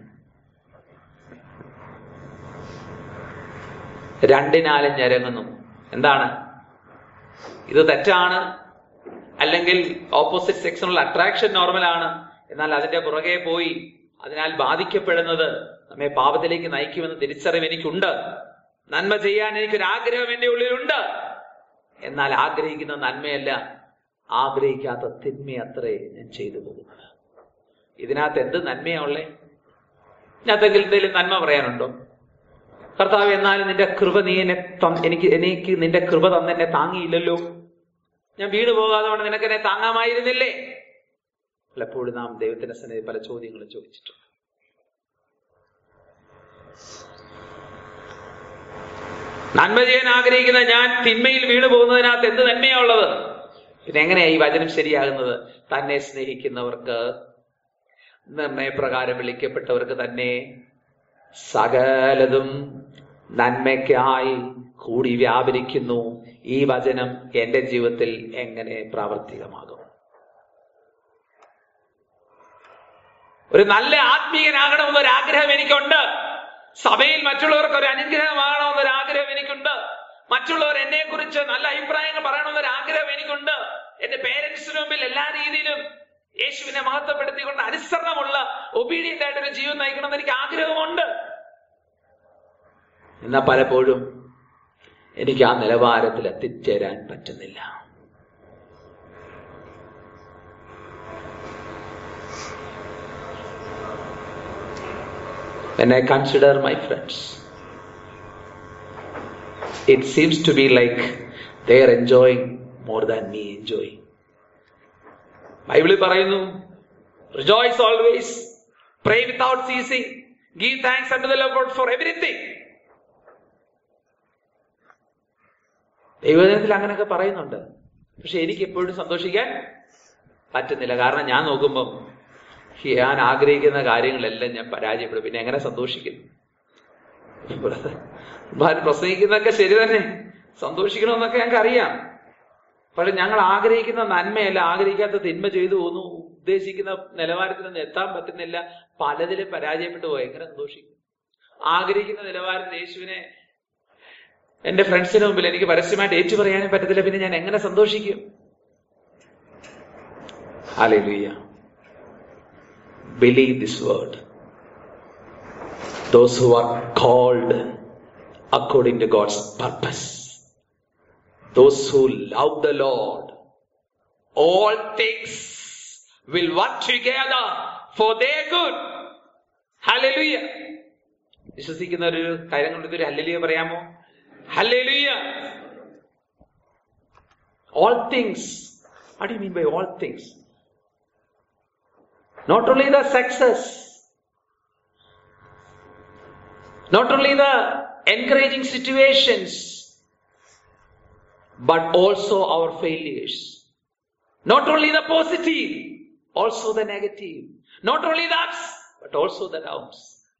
എന്താണ് ഇത്? തെറ്റാണ്, അല്ലെങ്കിൽ ഓപ്പോസിറ്റ് സെക്സിനുള്ള അട്രാക്ഷൻ നോർമലാണ്. എന്നാൽ അതിന്റെ പുറകെ പോയി അതിനാൽ ബാധിക്കപ്പെടുന്നത് നമ്മെ പാപത്തിലേക്ക് നയിക്കുമെന്ന് തിരിച്ചറിവ് എനിക്കുണ്ട്. നന്മ ചെയ്യാൻ എനിക്കൊരാഗ്രഹം എൻ്റെ ഉള്ളിലുണ്ട്. എന്നാൽ ആഗ്രഹിക്കുന്ന നന്മയല്ല, ആഗ്രഹിക്കാത്ത തിന്മയത്രേ ഞാൻ ചെയ്തു പോകുന്നത്. ഇതിനകത്ത് എന്ത് നന്മയാണുള്ളേ? ഇതിനകത്ത് എന്തെങ്കിലും നന്മ പറയാനുണ്ടോ? കർത്താവ്, എന്നാലും നിന്റെ കൃപ നീ എനിക്ക് നിന്റെ കൃപ തന്നെ താങ്ങിയില്ലല്ലോ, ഞാൻ വീണു പോകാതെ കൊണ്ട് നിനക്ക് എന്നെ താങ്ങാമായിരുന്നില്ലേ? പലപ്പോഴും നാം ദൈവത്തിന്റെ സന്നിധി പല ചോദ്യങ്ങളും ചോദിച്ചിട്ടുണ്ട്. നന്മ ചെയ്യാൻ ആഗ്രഹിക്കുന്ന ഞാൻ തിന്മയിൽ വീണു പോകുന്നതിനകത്ത് എന്ത് നന്മയാണുള്ളത്? പിന്നെ എങ്ങനെയാ ഈ വചനം ശരിയാകുന്നത്? തന്നെ സ്നേഹിക്കുന്നവർക്ക്, നിർണയപ്രകാരം വിളിക്കപ്പെട്ടവർക്ക് തന്നെ സകലതും നന്മയ്ക്കായി കൂടി വ്യാപരിക്കുന്നു. ഈ വചനം എന്റെ ജീവിതത്തിൽ എങ്ങനെ പ്രാവർത്തികമാകും? ഒരു നല്ല ആത്മീയനാകണമെന്നൊരാഗ്രഹം എനിക്കുണ്ട്. സഭയിൽ മറ്റുള്ളവർക്ക് ഒരു അനുഗ്രഹമാകണമെന്നൊരാഗ്രഹം എനിക്കുണ്ട്. മറ്റുള്ളവർ എന്നെ കുറിച്ച് നല്ല അഭിപ്രായങ്ങൾ പറയണമെന്നൊരാഗ്രഹം എനിക്കുണ്ട്. എന്റെ പേരൻസിന് മുമ്പിൽ എല്ലാ രീതിയിലും യേശുവിനെ മഹത്വപ്പെടുത്തിക്കൊണ്ട് അനുസരണമുള്ള ഒബീഡിയന്റ് ആയിട്ടൊരു ജീവിതം നയിക്കണമെന്ന് എനിക്ക് ആഗ്രഹമുണ്ട്. എന്നാൽ പലപ്പോഴും എനിക്ക് ആ നിലവാരത്തിൽ എത്തിച്ചേരാൻ പറ്റുന്നില്ല. When I consider my friends, it seems to be like they are enjoying more than me enjoying. ബൈബിളിൽ പറയുന്നു, rejoice always, pray without ceasing, give thanks unto the Lord for everything. ദൈവജനത്തിൽ അങ്ങനെയൊക്കെ പറയുന്നുണ്ട്. പക്ഷെ എനിക്ക് എപ്പോഴും സന്തോഷിക്കാൻ പറ്റുന്നില്ല. കാരണം ഞാൻ നോക്കുമ്പം ഞാൻ ആഗ്രഹിക്കുന്ന കാര്യങ്ങളെല്ലാം ഞാൻ പരാജയപ്പെടും. പിന്നെ എങ്ങനെ സന്തോഷിക്കുന്നു? പ്രസംഗിക്കുന്നതൊക്കെ ശരി തന്നെ, സന്തോഷിക്കണമെന്നൊക്കെ ഞങ്ങൾക്ക് അറിയാം. പക്ഷെ ഞങ്ങൾ ആഗ്രഹിക്കുന്ന നന്മയല്ല, ആഗ്രഹിക്കാത്ത തിന്മ ചെയ്തു പോകുന്നു. ഉദ്ദേശിക്കുന്ന നിലവാരത്തിലൊന്നും എത്താൻ പറ്റുന്നില്ല. പലതിലും പരാജയപ്പെട്ടു പോയി. എങ്ങനെ സന്തോഷിക്കും? ആഗ്രഹിക്കുന്ന നിലവാരത്തിൽ യേശുവിനെ എന്റെ ഫ്രണ്ട്സിന് മുമ്പിൽ എനിക്ക് പരസ്യമായിട്ട് ഏറ്റു പറയാനും പറ്റത്തില്ല. പിന്നെ ഞാൻ എങ്ങനെ സന്തോഷിക്കും? ഹല്ലേലൂയ. Believe this word. Those who are called according to God's purpose, those who love the Lord, all things will work together for their good. Hallelujah. വിശ്വസിക്കുന്ന ഒരു കാര്യം കൊണ്ട് ഒരു ഹല്ലേലൂയ പറയാമോ? Hallelujah. All things. What do you mean by all things? Not only the success, not only the encouraging situations, but also our failures. Not only the positive, also the negative. Not only the ups, but also the downs.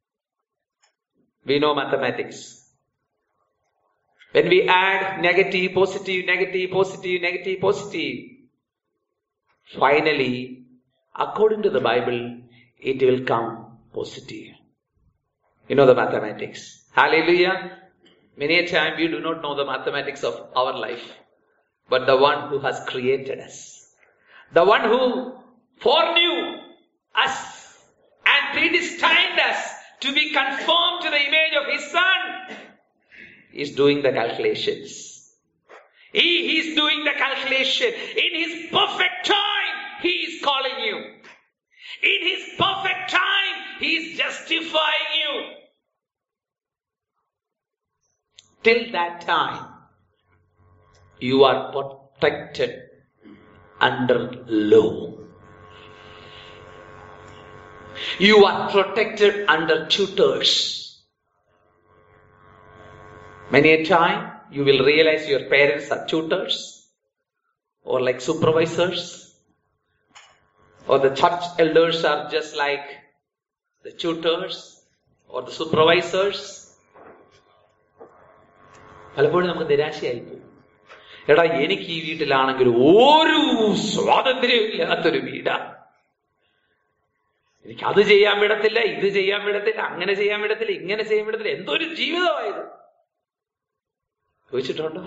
We know mathematics. When we add negative, positive, negative, positive, negative, positive, finally, according to the Bible, it will come positive. You know the mathematics. Hallelujah. Many a time we do not know the mathematics of our life, but the one who has created us, the one who foreknew us and predestined us to be conformed to the image of His Son, is doing the calculations. He is doing the calculation. In His perfect time, He is calling you. In His perfect time, He is justifying you. Till that time, you are protected under law. You are protected under tutors. Many a time, you will realize your parents are tutors or like supervisors, or the church elders are just like the tutors or the supervisors. പലപ്പോഴും നമുക്ക് നിരാശയായി പോകും. എടാ, എനിക്ക് ഈ വീട്ടിലാണെങ്കിൽ ഒരു സ്വാതന്ത്ര്യവും ഇല്ലാത്തൊരു വീടാ. എനിക്ക് അത് ചെയ്യാൻ വിടത്തില്ല, ഇത് ചെയ്യാൻ വിടത്തില്ല, അങ്ങനെ ചെയ്യാൻ വിടത്തില്ല, ഇങ്ങനെ ചെയ്യാൻ വിടത്തില്ല. എന്തൊരു ജീവിതമായത് ചോദിച്ചിട്ടുണ്ടോ?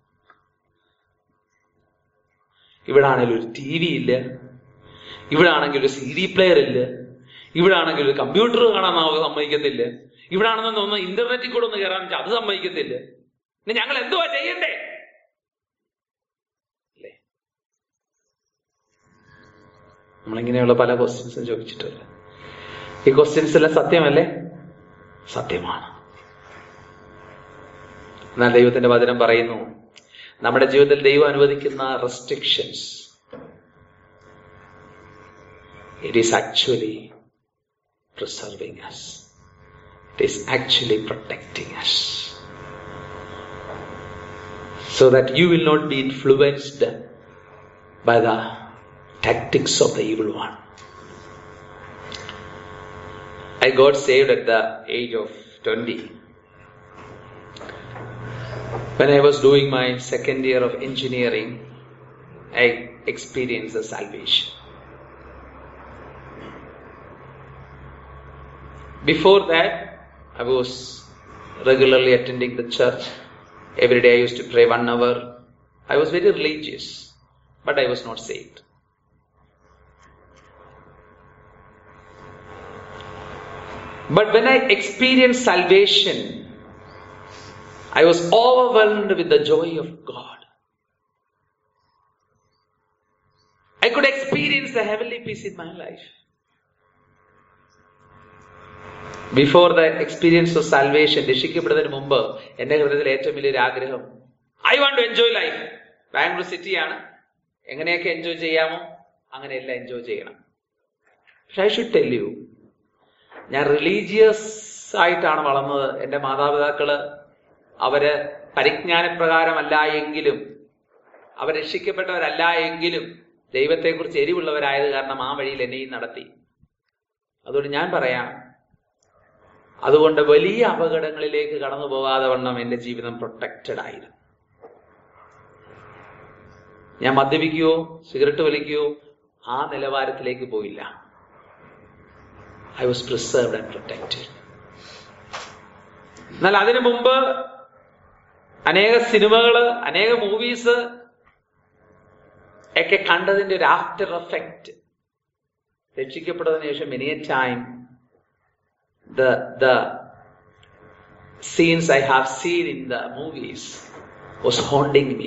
ഇവിടെ ആണെങ്കിൽ ഒരു TV ഇല്ല, ഇവിടെ ആണെങ്കിൽ ഒരു CD പ്ലെയർ ഇല്ല, ഇവിടെ ആണെങ്കിൽ ഒരു കമ്പ്യൂട്ടർ കാണാൻ സമ്മതിക്കത്തില്ല, ഇവിടെ ആണെന്ന് തോന്നുന്നു ഇന്റർനെറ്റിൽ കൂടെ ഒന്ന് കയറാൻ വെച്ചാൽ അത് സമ്മതിക്കത്തില്ല. പിന്നെ ഞങ്ങൾ എന്തുവാ ചെയ്യണ്ടേ? അല്ലേ? നമ്മളിങ്ങനെയുള്ള പല ക്വസ്റ്റ്യൻസും ചോദിച്ചിട്ടില്ല. ഈ ക്വസ്റ്റ്യൻസ് എല്ലാം സത്യമല്ലേ? സത്യമാണ്. എന്നാൽ ദൈവത്തിന്റെ വചനം പറയുന്നു, നമ്മുടെ ജീവിതത്തിൽ ദൈവം അനുവദിക്കുന്ന restrictions, it is actually preserving us. It is actually protecting us. So that you will not be influenced by the tactics of the evil one. I got saved at the age of 20. When I was doing my second year of engineering, I experienced the salvation. Before that, I was regularly attending the church. Every day I used to pray 1 hour. I was very religious, but I was not saved. But when I experienced salvation, I was overwhelmed with the joy of God. I could experience the heavenly peace in my life. Before the experience of salvation, രക്ഷിക്കപ്പെടുന്നതിന് മുമ്പ് എന്റെ ഹൃദയത്തിൽ ഏറ്റവും വലിയൊരു ആഗ്രഹം, I want to enjoy life. Bangalore സിറ്റിയാണ്, എങ്ങനെയൊക്കെ enjoy ചെയ്യാമോ അങ്ങനെയെല്ലാം എൻജോയ് ചെയ്യണം. പക്ഷെ I should tell you, ഞാൻ റിലീജിയസ് ആയിട്ടാണ് വളർന്നത്. എന്റെ മാതാപിതാക്കള് അവര് പരിജ്ഞാനപ്രകാരമല്ല എങ്കിലും, അവർ രക്ഷിക്കപ്പെട്ടവരല്ല എങ്കിലും ദൈവത്തെക്കുറിച്ച് എരിവുള്ളവരായത് കാരണം ആ വഴിയിൽ എന്നെയും നടത്തി. അതുകൊണ്ട് ഞാൻ പറയാം, അതുകൊണ്ട് വലിയ അപകടങ്ങളിലേക്ക് കടന്നു പോകാതെ വണ്ണം എന്റെ ജീവിതം പ്രൊട്ടക്റ്റഡ് ആയിരുന്നു. ഞാൻ മദ്യപിക്കുകയോ സിഗരറ്റ് വലിക്കുകയോ ആ നിലവാരത്തിലേക്ക് പോയില്ല. I was preserved and protected. എന്നാൽ അതിനു മുമ്പ് അനേക സിനിമകള്, അനേക മൂവീസ് ഒക്കെ കണ്ടതിന്റെ ഒരു ആഫ്റ്റർ എഫക്റ്റ്, രക്ഷിക്കപ്പെട്ടതിനു ശേഷം many a time the scenes I have seen in the movies was haunting me.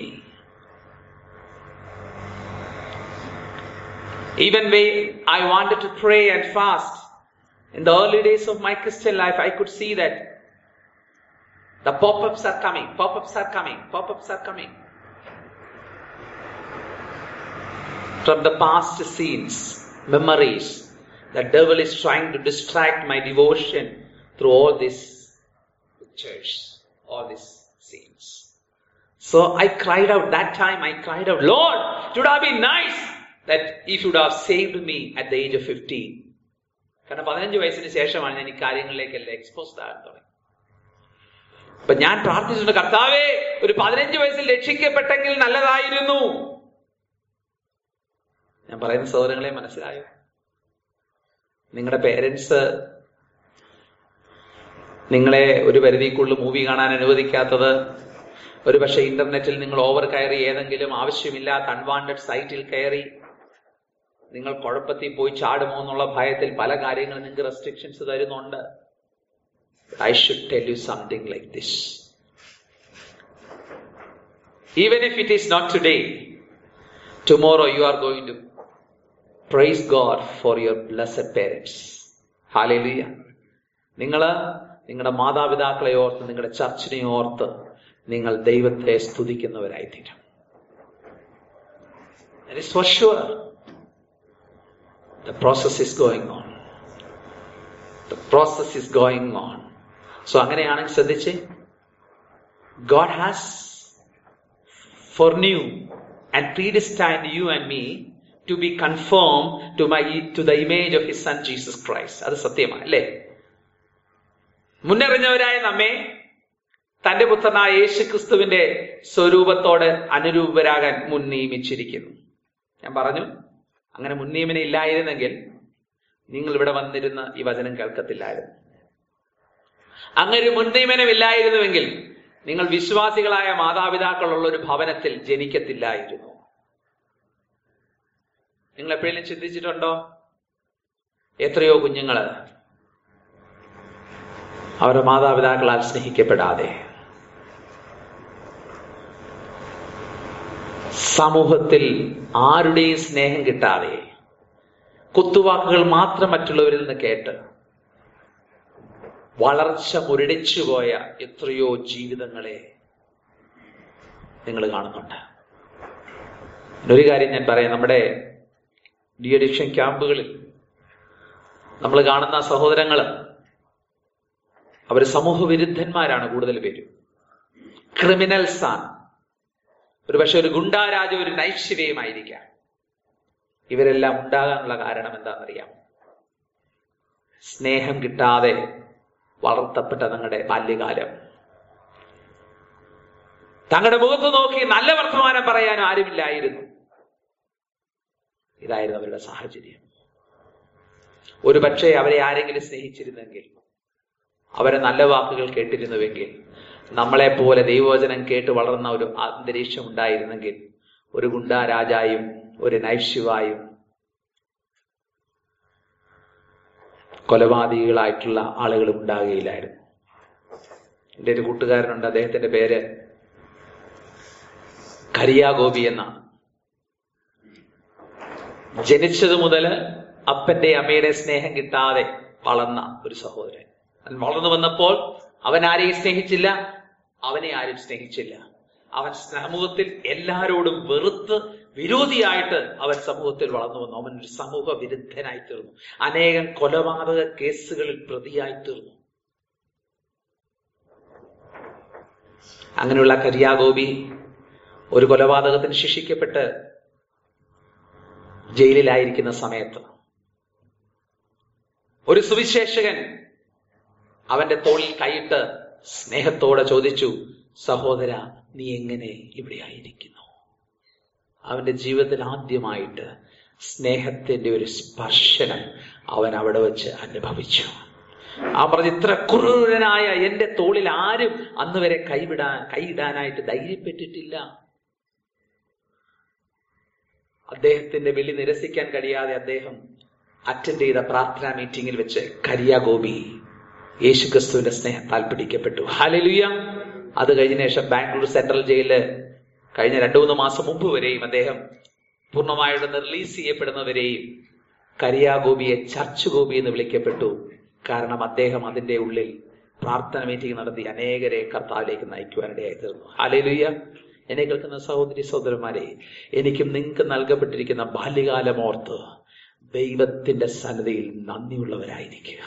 Even when I wanted to pray and fast in the early days of my Christian life, I could see that the pop-ups are coming, pop-ups are coming, pop-ups are coming from the past scenes, memories. The devil is trying to distract my devotion through all these pictures, all these scenes. So I cried out that time, I cried out, Lord, it would have been nice that if you would have saved me at the age of 15. കാരണം 15 വയസ്സിന് ശേഷമാണ് ഞാൻ ഈ കാര്യങ്ങളിലേക്കെല്ലാം exposed ആകാൻ തുടങ്ങി. അപ്പൊ ഞാൻ പ്രാർത്ഥിച്ചിട്ടുണ്ട്, കർത്താവേ, ഒരു 15 വയസ്സിൽ രക്ഷിക്കപ്പെട്ടെങ്കിൽ നല്ലതായിരുന്നു. ഞാൻ പറയുന്ന സഹോദരങ്ങളെ മനസ്സിലായോ? നിങ്ങളുടെ പേരൻസ് നിങ്ങളെ ഒരു പരിധിക്കുള്ളിൽ മൂവി കാണാൻ അനുവദിക്കാത്തത്, ഒരു പക്ഷെ ഇന്റർനെറ്റിൽ നിങ്ങൾ ഓവർ കയറി ഏതെങ്കിലും ആവശ്യമില്ലാത്ത അൺവാണ്ടഡ് സൈറ്റിൽ കയറി നിങ്ങൾ കുഴപ്പത്തിൽ പോയി ചാടുമോ എന്നുള്ള ഭയത്തിൽ പല കാര്യങ്ങളും നിങ്ങൾക്ക് റെസ്ട്രിക്ഷൻസ് തരുന്നുണ്ട്. I should tell you something like this. Even if it is not today, tomorrow you are going to praise God for your blessed parents. Hallelujah. നിങ്ങളുടെ മാതാപിതാക്കളെ ഓർത്ത്, നിങ്ങളുടെ ചർച്ചിനെ ഓർത്ത് നിങ്ങൾ ദൈവത്തെ സ്തുതിക്കുന്നവരായി തീരും. That is for sure. The process is going on. The process is going on. So അങ്ങനെയാണെങ്കിൽ ശ്രദ്ധിച്ച്, God has foreknew and predestined you and me to be conformed to the image of His Son Jesus Christ. അത് സത്യമാണ് അല്ലേ? മുന്നറിഞ്ഞവരായ നമ്മെ തന്റെ പുത്രനായ യേശു ക്രിസ്തുവിന്റെ സ്വരൂപത്തോട് അനുരൂപരാകാൻ മുൻ നിയമിച്ചിരിക്കുന്നു. ഞാൻ പറഞ്ഞു, അങ്ങനെ മുൻനിയമനം ഇല്ലായിരുന്നെങ്കിൽ നിങ്ങൾ ഇവിടെ വന്നിരുന്ന് ഈ വചനം കേൾക്കത്തില്ലായിരുന്നു. അങ്ങനെ ഒരു മുൻനിയമനമില്ലായിരുന്നുവെങ്കിൽ നിങ്ങൾ വിശ്വാസികളായ മാതാപിതാക്കളുള്ള ഒരു ഭവനത്തിൽ ജനിക്കത്തില്ലായിരുന്നു. നിങ്ങൾ എപ്പോഴെങ്കിലും ചിന്തിച്ചിട്ടുണ്ടോ? എത്രയോ കുഞ്ഞുങ്ങള് അവരുടെ മാതാപിതാക്കളാൽ സ്നേഹിക്കപ്പെടാതെ, സമൂഹത്തിൽ ആരുടെയും സ്നേഹം കിട്ടാതെ, കുത്തുവാക്കുകൾ മാത്രം മറ്റുള്ളവരിൽ നിന്ന് കേട്ട് വളർച്ച മുരടിച്ചുപോയ എത്രയോ ജീവിതങ്ങളെ നിങ്ങൾ കാണുന്നുണ്ട്. ഒരു കാര്യം ഞാൻ പറയാം, നമ്മുടെ ഡി അഡിക്ഷൻ ക്യാമ്പുകളിൽ നമ്മൾ കാണുന്ന സഹോദരങ്ങള് അവർ സമൂഹ വിരുദ്ധന്മാരാണ് കൂടുതൽ പേരും, ക്രിമിനൽസ് ആണ്. ഒരു പക്ഷെ ഒരു ഗുണ്ടാരാജ, ഒരു നൈശ്വര്യമായിരിക്കാം. ഇവരെല്ലാം ഉണ്ടാകാനുള്ള കാരണം എന്താണെന്നറിയാം? സ്നേഹം കിട്ടാതെ വളർത്തപ്പെട്ട നിങ്ങളുടെ ബാല്യകാലം. തങ്ങളുടെ മുഖത്ത് നോക്കി നല്ല വർത്തമാനം പറയാൻ ആരുമില്ലായിരുന്നു. ഇതായിരുന്നു അവരുടെ സാഹചര്യം. ഒരു പക്ഷേ അവരെ ആരെങ്കിലും സ്നേഹിച്ചിരുന്നെങ്കിൽ, അവരെ നല്ല വാക്കുകൾ കേട്ടിരുന്നുവെങ്കിൽ, നമ്മളെ പോലെ ദൈവവചനം കേട്ട് വളർന്ന ഒരു അന്തരീക്ഷം ഉണ്ടായിരുന്നെങ്കിൽ, ഒരു ഗുണ്ടാരാജായും ഒരു നൈശ്യവായും കൊലപാതകികളായിട്ടുള്ള ആളുകൾ ഉണ്ടാകുകയില്ലായിരുന്നു. എൻ്റെ ഒരു കൂട്ടുകാരനുണ്ട്, അദ്ദേഹത്തിന്റെ പേര് കരിയാഗോപി എന്നാണ്. ജനിച്ചതു മുതൽ അപ്പന്റെ അമ്മയുടെ സ്നേഹം കിട്ടാതെ വളർന്ന ഒരു സഹോദരൻ. വളർന്നു വന്നപ്പോൾ അവൻ ആരെയും സ്നേഹിച്ചില്ല, അവനെ ആരും സ്നേഹിച്ചില്ല. അവൻ സമൂഹത്തിൽ എല്ലാരോടും വെറുത്ത് വിരോധിയായിട്ട് അവൻ സമൂഹത്തിൽ വളർന്നു വന്നു. അവൻ ഒരു സമൂഹ വിരുദ്ധനായി തീർന്നു. അനേകം കൊലപാതക കേസുകളിൽ പ്രതിയായി തീർന്നു. അങ്ങനെയുള്ള കരിയാഗോപി ഒരു കൊലപാതകത്തിന് ശിക്ഷിക്കപ്പെട്ട് ജയിലിലായിരിക്കുന്ന സമയത്ത് ഒരു സുവിശേഷകൻ അവന്റെ തോളിൽ കൈയിട്ട് സ്നേഹത്തോടെ ചോദിച്ചു, സഹോദര, നീ എങ്ങനെ ഇവിടെ ആയിരിക്കുന്നു? അവന്റെ ജീവിതത്തിൽ ആദ്യമായിട്ട് സ്നേഹത്തിന്റെ ഒരു സ്പർശനം അവൻ അവിടെ വെച്ച് അനുഭവിച്ചു. അവൻ പറഞ്ഞു, ഇത്ര ക്രൂരനായ എന്റെ തോളിൽ ആരും അന്ന് വരെ കൈയിടാനായിട്ട് ധൈര്യപ്പെട്ടിട്ടില്ല. അദ്ദേഹത്തിന്റെ വിളി നിരസിക്കാൻ കഴിയാതെ അദ്ദേഹം അറ്റൻഡ് ചെയ്ത പ്രാർത്ഥനാ മീറ്റിംഗിൽ വെച്ച് കരിയാഗോപി യേശുക്രിസ്തുവിന്റെ സ്നേഹത്താൽ പിടിക്കപ്പെട്ടു. ഹല്ലേലൂയ. അത് കഴിഞ്ഞ ശേഷം ബാംഗ്ലൂർ സെൻട്രൽ ജയിലില് കഴിഞ്ഞ 2-3 മാസം മുമ്പ് വരെയും അദ്ദേഹം പൂർണ്ണമായിട്ട് റിലീസ് ചെയ്യപ്പെടുന്നവരെയും കരിയാഗോപിയെ ചർച്ച് ഗോപി എന്ന് വിളിക്കപ്പെട്ടു. കാരണം അദ്ദേഹം അതിന്റെ ഉള്ളിൽ പ്രാർത്ഥന മീറ്റിംഗ് നടത്തി അനേകരെ കർത്താവിലേക്ക് നയിക്കുവാനിടയായി തീർന്നു. ഹല്ലേലൂയ. എന്നെ കേൾക്കുന്ന സഹോദരി സഹോദരന്മാരെ, എനിക്കും നിങ്ങൾക്ക് നൽകപ്പെട്ടിരിക്കുന്ന ബാല്യകാലമോർത്ത് ദൈവത്തിന്റെ സന്നിധിയിൽ നന്ദിയുള്ളവരായിരിക്കുക.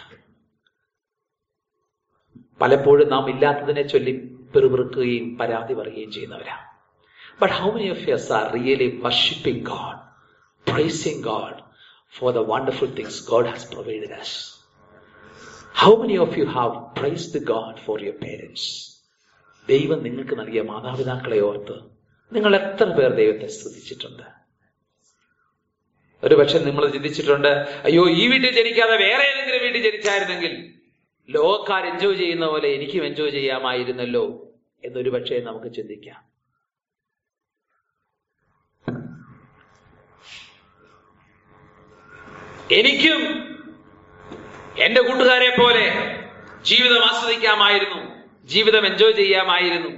പലപ്പോഴും നാം ഇല്ലാത്തതിനെ ചൊല്ലി പെറുപിറുക്കുകയും പരാതി പറയുകയും ചെയ്യുന്നവരാണ്. But how many of us are really worshipping God, praising God for the wonderful things God has provided us? How many of you have praised God for your parents? ദൈവം നിങ്ങൾക്ക് നൽകിയ മാതാപിതാക്കളെ ഓർത്ത് നിങ്ങൾ എത്ര പേർ ദൈവത്തെ സ്തുതിച്ചിട്ടുണ്ട്? ഒരു പക്ഷെ നമ്മൾ ചിന്തിച്ചിട്ടുണ്ട്, അയ്യോ, ഈ വീട്ടിൽ ജനിക്കാതെ വേറെ ഏതെങ്കിലും വീട്ടിൽ ജനിച്ചായിരുന്നെങ്കിൽ ലോകക്കാർ എൻജോയ് ചെയ്യുന്ന പോലെ എനിക്കും എൻജോയ് ചെയ്യാമായിരുന്നല്ലോ എന്നൊരു പക്ഷേ നമുക്ക് ചിന്തിക്കാം. എനിക്കും എന്റെ കൂട്ടുകാരെ പോലെ ജീവിതം ആസ്വദിക്കാമായിരുന്നു, ജീവിതം എൻജോയ് ചെയ്യാമായിരുന്നു.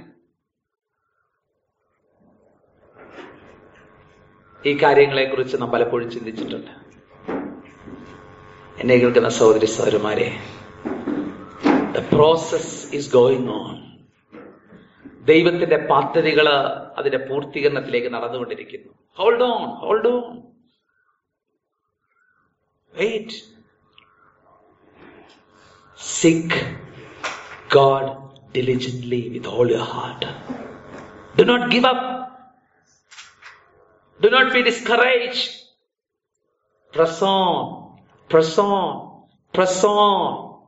ഈ കാര്യങ്ങളെ കുറിച്ച് നാം പലപ്പോഴും ചിന്തിച്ചിട്ടുണ്ട്. എന്നെ കേൾക്കുന്ന സഹോദരി സഹോദരന്മാരെ, the process is going on. ദൈവത്തിന്റെ പദ്ധതികള് അതിന്റെ പൂർത്തീകരണത്തിലേക്ക് നടന്നുകൊണ്ടിരിക്കുന്നു. Hold on, hold on. Wait. Seek God diligently with all your heart. Do not give up. Do not be discouraged. Press on, press on, press on.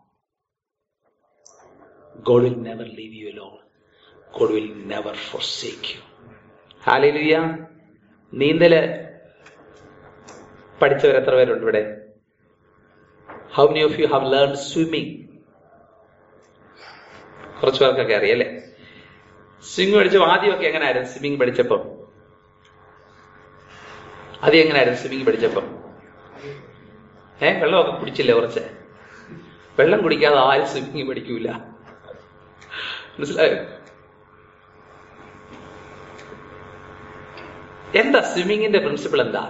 God will never leave you alone. God will never forsake you. Hallelujah. നീന്തല് പഠിച്ചവർ എത്ര പേരുണ്ട് ഇവിടെ? How many of you have learned swimming? കുറച്ചു പേർക്കൊക്കെ അറിയല്ലേ? Swimming പഠിച്ചപ്പോൾ ആദ്യമൊക്കെ എങ്ങനെയായിരുന്നു? Swimming പഠിച്ചപ്പം ആദ്യം എങ്ങനെയായിരുന്നു സ്വിമ്മിങ് പഠിച്ചപ്പം? വെള്ളമൊക്കെ കുടിച്ചില്ലേ? കുറച്ച് വെള്ളം കുടിക്കാതെ ആരും സ്വിമ്മിങ് പഠിക്കൂല. മനസ്സിലായോ? എന്താ സ്വിമ്മിങ്ങിന്റെ പ്രിൻസിപ്പിൾ? എന്താ?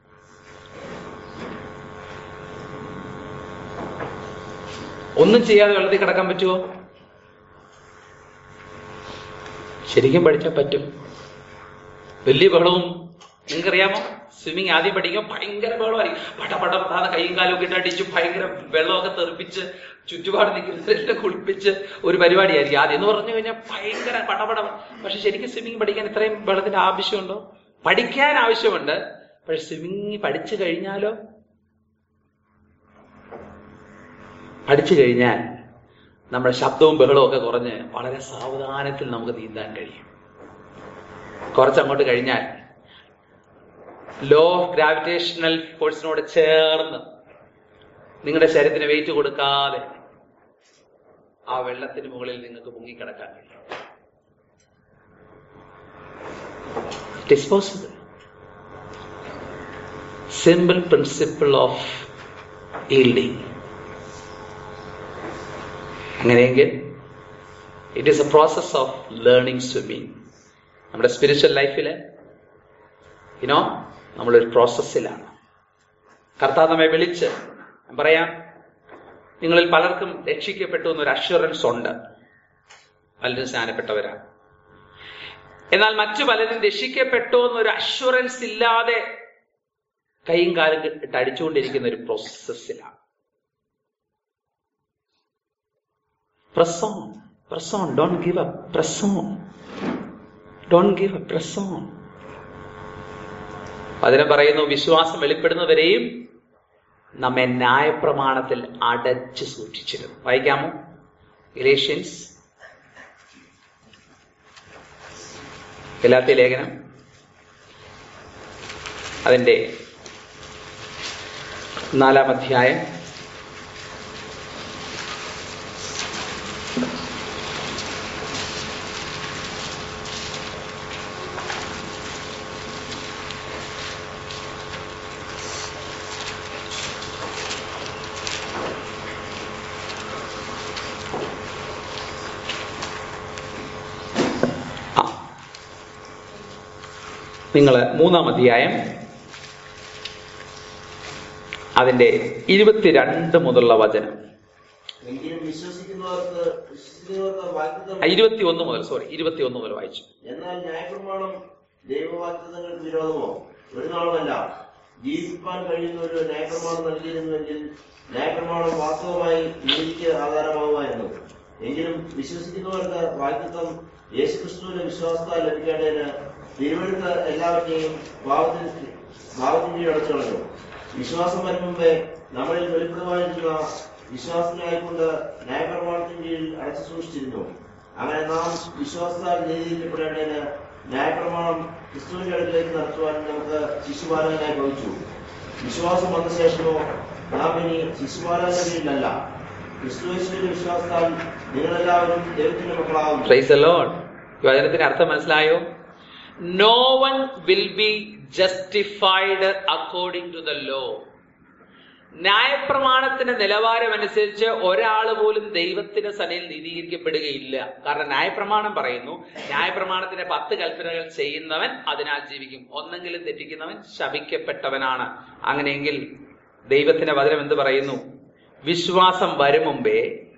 ഒന്നും ചെയ്യാതെ വെള്ളത്തിൽ കിടക്കാൻ പറ്റുമോ? ശരിക്കും പഠിച്ചാൽ പറ്റും. വലിയ ബഹളവും. നിങ്ങൾക്കറിയാമോ, സ്വിമ്മിങ് ആദ്യം പഠിക്കുമ്പോൾ ഭയങ്കര ബഹളമായിരിക്കും. പടപടപെടാതെ കൈയും കാലും ഒക്കെ അടിച്ച് ഭയങ്കര വെള്ളമൊക്കെ തെറിപ്പിച്ച് ചുറ്റുപാട് നിൽക്കുന്നവരെല്ലാം കുളിപ്പിച്ച് ഒരു പരിപാടിയായിരിക്കും ആദ്യം. എന്ന് പറഞ്ഞു കഴിഞ്ഞാൽ ഭയങ്കര പടപടം. പക്ഷെ ശരിക്കും സ്വിമ്മിങ് പഠിക്കാൻ ഇത്രയും വെള്ളത്തിന്റെ ആവശ്യമുണ്ടോ? പഠിക്കാൻ ആവശ്യമുണ്ട്. പക്ഷെ സ്വിമ്മിങ് പഠിച്ചു കഴിഞ്ഞാലോ? പഠിച്ചു കഴിഞ്ഞാൽ നമ്മുടെ ശബ്ദവും ബഹളവും ഒക്കെ കുറഞ്ഞ് വളരെ സാവധാനത്തിൽ നമുക്ക് നീന്താൻ കഴിയും. കുറച്ചങ്ങോട്ട് കഴിഞ്ഞാൽ ലോ ഓഫ് ഗ്രാവിറ്റേഷണൽ ഫോഴ്സിനോട് ചേർന്ന് നിങ്ങളുടെ ശരീരത്തിന് വെയിറ്റ് കൊടുക്കാതെ ആ വെള്ളത്തിന് മുകളിൽ നിങ്ങൾക്ക് മുങ്ങിക്കിടക്കാൻ കഴിയും. It is possible. Simple principle of yielding. അങ്ങനെയെങ്കിൽ it is a process of learning swimming. നമ്മുടെ സ്പിരിച്വൽ ലൈഫില് നമ്മളൊരു പ്രോസസ്സിലാണ്. കർത്താവ് നമ്മെ വിളിച്ച് പറയാം, നിങ്ങളിൽ പലർക്കും രക്ഷിക്കപ്പെട്ടു എന്നൊരു അഷ്വറൻസ് ഉണ്ട്, പലരും സ്നാനപ്പെട്ടവരാണ്. എന്നാൽ മറ്റു പലരും രക്ഷിക്കപ്പെട്ടു എന്നൊരു അഷ്വറൻസ് ഇല്ലാതെ കൈയും കാലും ഇട്ട് അടിച്ചുകൊണ്ടിരിക്കുന്ന ഒരു പ്രോസസ്സിലാണ്. Press on, press on, don't give up, press on, don't give up, press on. അതിനെ പറയുന്നു, വിശ്വാസം വെളിപ്പെടുന്നവരെയും നമ്മെ ന്യായപ്രമാണത്തിൽ അടച്ചു സൂക്ഷിച്ചിരുന്നു. വായിക്കാമോ? ഗലാത്യൻസ്, ഗലാത്യ ലേഖനം അതിന്റെ 4-ാം അധ്യായം നിങ്ങൾ 3-ാം അധ്യായം അതിന്റെ 22 മുതലുള്ള വചനം, 21 മുതൽ വായിച്ചു. എന്നാൽ ന്യായപ്രമാണം ദൈവവാഗ്ദത്തങ്ങൾക്ക് വിരോധമോ? ഒരു നാളുമല്ല. ജീവിപ്പാൻ കഴിയുന്ന ഒരു ന്യായപ്രമാണം നൽകിയിരുന്നുവെങ്കിൽ ന്യായപ്രമാണം വാസ്തവമായി നീതിക്ക് ആധാരമാകുമായിരുന്നു. എങ്കിലും വിശ്വസിക്കുന്നവർക്ക് വാഗ്ദത്തം യേശുക്രിസ്തുവിന്റെ വിശ്വാസത്താൽ ലഭിക്കേണ്ടതിന് തിരുവെടുത്ത് എല്ലാവരുടെയും ഭാവത്തിന്റെ അടച്ചു കളഞ്ഞു. വിശ്വാസം വരും മുമ്പേ നമ്മളിൽ വെളിപ്പെടുവാനിരുന്ന വിശ്വാസത്തിനായിക്കൊണ്ട് ന്യായപ്രമാണത്തിന് കീഴിൽ അടച്ചു സൂക്ഷിച്ചിരുന്നു. അങ്ങനെ നാം വിശ്വാസത്താൽ നീതിയിൽപ്പെടേണ്ടതിന് ന്യായപ്രമാണം ക്രിസ്തുവിന്റെ അടുക്കിലേക്ക് നടത്തുവാൻ നമുക്ക് ശിശുപാലകനായി ഭവിച്ചു. വിശ്വാസം വന്ന ശേഷമോ നാം ഇനി ശിശുപാലകന്റെ കീഴിലല്ല, ക്രിസ്തുയേശുവിന്റെ വിശ്വാസത്താൽ നിങ്ങളെല്ലാവരും ദൈവത്തിന്റെ മക്കളാകുന്നു. Price the Lord. വചനത്തിന്റെ അർത്ഥം മനസ്സിലായോ? No one will be justified according to the law. ന്യായപ്രമാണത്തിന്റെ നിലവാരമനുസരിച്ച് ഒരാൾ പോലും ദൈവത്തിന്റെ സന്നിധിയിൽ നീതീകരിക്കപ്പെടുകയില്ല. കാരണം ന്യായപ്രമാണം പറയുന്നു, ന്യായപ്രമാണത്തിന്റെ 10 കൽപ്പനകൾ ചെയ്യുന്നവൻ അതിനാൽ ജീവിക്കും, ഒന്നെങ്കിലും തെറ്റിക്കുന്നവൻ ശപിക്കപ്പെട്ടവനാണ്. അങ്ങനെയെങ്കിൽ ദൈവത്തിന്റെ വചനം എന്ത് പറയുന്നു? വിശ്വാസം വരും മുമ്പേ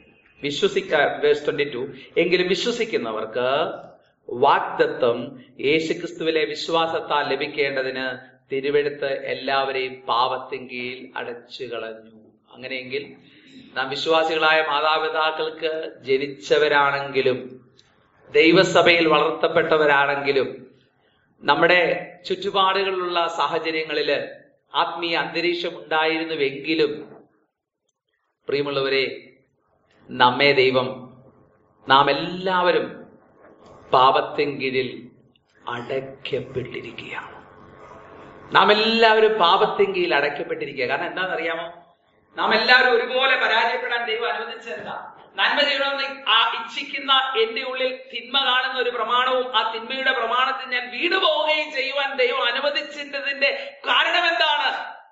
വേഴ്സ് 22, എങ്കിലും വിശ്വസിക്കുന്നവർക്ക് വാഗ്ദത്തം യേശുക്രിസ്തുവിലെ വിശ്വാസത്താൽ ലഭിക്കേണ്ടതിന് തിരുവെടുത്ത് എല്ലാവരെയും പാപത്തിൻ കീഴിൽ അടച്ചു കളഞ്ഞു. അങ്ങനെയെങ്കിൽ നാം വിശ്വാസികളായ മാതാപിതാക്കൾക്ക് ജനിച്ചവരാണെങ്കിലും ദൈവസഭയിൽ വളർത്തപ്പെട്ടവരാണെങ്കിലും നമ്മുടെ ചുറ്റുപാടുകളിലുള്ള സാഹചര്യങ്ങളില് ആത്മീയ അന്തരീക്ഷം ഉണ്ടായിരുന്നുവെങ്കിലും, പ്രിയമുള്ളവരെ, നമ്മെ ദൈവം, നാം എല്ലാവരും പാപത്തിൻ കീഴിൽ അടയ്ക്കപ്പെട്ടിരിക്കുകയാണ്. നാം എല്ലാവരും പാപത്തിൻ കീഴിൽ അടയ്ക്കപ്പെട്ടിരിക്കുക. കാരണം എന്താണെന്നറിയാമോ? നാം എല്ലാവരും ഒരുപോലെ പരാജയപ്പെടാൻ ദൈവം അനുവദിച്ചല്ല. നന്മ ചെയ്യണമെന്ന് ഇച്ഛിക്കുന്ന എന്റെ ഉള്ളിൽ തിന്മ കാണുന്ന ഒരു പ്രമാണവും ആ തിന്മയുടെ പ്രമാണത്തിൽ ഞാൻ വീണുപോവുകയും ചെയ്യുവാൻ ദൈവം അനുവദിച്ചതിന്റെ കാരണം എന്താണ്?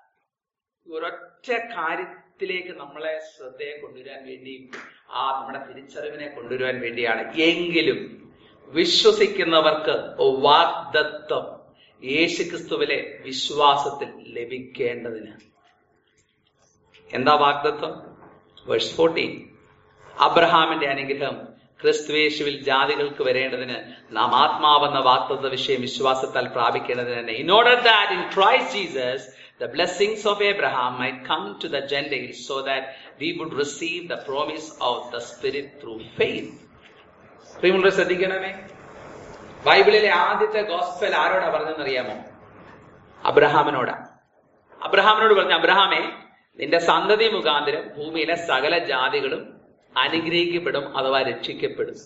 ഒരൊറ്റ കാര്യത്തിലേക്ക് നമ്മളെ ശ്രദ്ധയെ കൊണ്ടുവരാൻ വേണ്ടിയും നമ്മുടെ തിരിച്ചറിവിനെ കൊണ്ടുവരുവാൻ വേണ്ടിയാണ്. എങ്കിലും വിശ്വസിക്കുന്നവർക്ക് വാഗ്ദത്തം യേശുക്രിസ്തുവിലെ വിശ്വാസത്തിൽ ലഭിക്കേണ്ടതിന്. എന്താ വാഗ്ദത്തം? വേഴ്സ് 14, അബ്രഹാമിന്റെ അനുഗ്രഹം ക്രിസ്തുയേശുവിൽ ജാതികൾക്ക് വരേണ്ടതിന് നാം ആത്മാവെന്ന വാഗ്ദത്ത വിഷയം വിശ്വാസത്താൽ പ്രാപിക്കേണ്ടതിന് തന്നെ. In order that in Christ Jesus the blessings of Abraham might come to the Gentiles, so that we would receive the promise of the Spirit through faith. പ്രിയമുള്ളവരെ ശ്രദ്ധിക്കണമേ, ബൈബിളിലെ ആദ്യത്തെ ഗോസ്പൽ ആരോടാ പറഞ്ഞെന്നറിയാമോ? അബ്രഹാമിനോടാ. അബ്രഹാമിനോട് പറഞ്ഞു, അബ്രഹാമേ, നിന്റെ സന്തതി മുഖാന്തരം ഭൂമിയിലെ സകല ജാതികളും അനുഗ്രഹിക്കപ്പെടും അഥവാ രക്ഷിക്കപ്പെടും.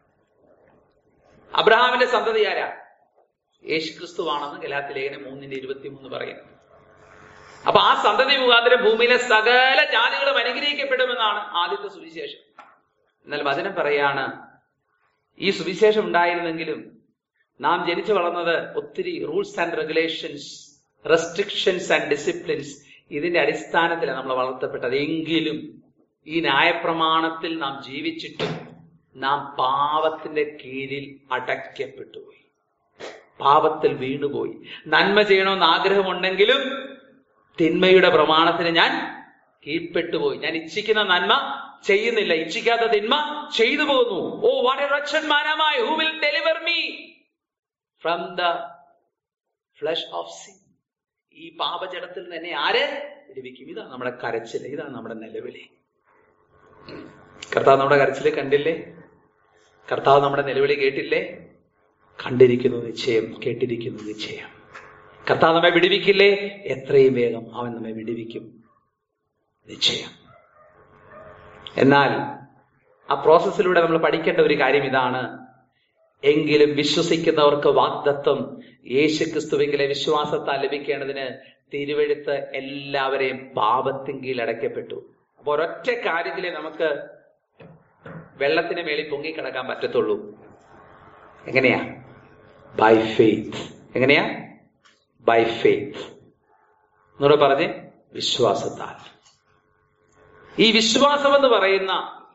അബ്രഹാമിന്റെ സന്തതി ആരാ? യേശുക്രിസ്തുവാണെന്ന് ഗലാത്യ ലേഖനം 3:23 പറയുന്നു. അപ്പൊ ആ സന്തതി മുഖാന്തരം ഭൂമിയിലെ സകല ജാതികളും അനുഗ്രഹിക്കപ്പെടുമെന്നാണ് ആദ്യത്തെ സുവിശേഷം. എന്നാൽ വചനം പറയാണ്, ഈ സുവിശേഷം ഉണ്ടായിരുന്നെങ്കിലും നാം ജനിച്ചു വളർന്നത് ഒത്തിരി rules and regulations, restrictions and disciplines, ഇതിന്റെ അടിസ്ഥാനത്തിലാണ് നമ്മൾ വളർത്തപ്പെട്ടത്. എങ്കിലും ഈ ന്യായപ്രമാണത്തിൽ നാം ജീവിച്ചിട്ടും നാം പാപത്തിന്റെ കീഴിൽ അടയ്ക്കപ്പെട്ടുപോയി, പാപത്തിൽ വീണുപോയി. നന്മ ചെയ്യണമെന്ന് ആഗ്രഹമുണ്ടെങ്കിലും തിന്മയുടെ പ്രമാണത്തിന് ഞാൻ കീഴ്പ്പെട്ടുപോയി. ഞാൻ ഇച്ഛിക്കുന്ന നന്മ ചെയ്യുന്നില്ല, ഇച്ഛിക്കാത്ത തിന്മ ചെയ്തു പോകുന്നു. Oh what a wretched man am I, who will deliver me from the flesh of sin? ഈ പാപജടത്തിൽ നിന്ന് എന്നെ ആര് വിടുവിക്കും? ഇതാണ് നമ്മുടെ കരച്ചില്, ഇതാണ് നമ്മുടെ നിലവിളി. കർത്താവ് നമ്മുടെ കരച്ചില് കണ്ടില്ലേ? കർത്താവ് നമ്മുടെ നിലവിളി കേട്ടില്ലേ? കണ്ടിരിക്കുന്നു നിശ്ചയം, കേട്ടിരിക്കുന്നു നിശ്ചയം. കർത്താവ് നമ്മെ വിടുവിക്കില്ലേ? എത്രയും വേഗം അവൻ നമ്മെ വിടുവിക്കും നിശ്ചയം. എന്നാൽ ആ പ്രോസസ്സിലൂടെ നമ്മൾ പഠിക്കേണ്ട ഒരു കാര്യം ഇതാണ്. എങ്കിലും വിശ്വസിക്കുന്നവർക്ക് വാഗ്ദത്തം യേശുക്രിസ്തുവിലെ വിശ്വാസത്താൽ ലഭിക്കേണ്ടതിന് തിരുവെഴുത്ത് എല്ലാവരെയും പാപത്തിൻ കീഴടക്കപ്പെട്ടു. അപ്പൊ ഒരൊറ്റ കാര്യത്തിലേ നമുക്ക് വെള്ളത്തിന് മേളിൽ പൊങ്ങിക്കിടക്കാൻ പറ്റത്തുള്ളൂ. എങ്ങനെയാ? By faith. എങ്ങനെയാ? By faith. എന്നൂടെ പറഞ്ഞ്, വിശ്വാസത്താൽ. ഈ വിശ്വാസം എന്ന് പറയുന്ന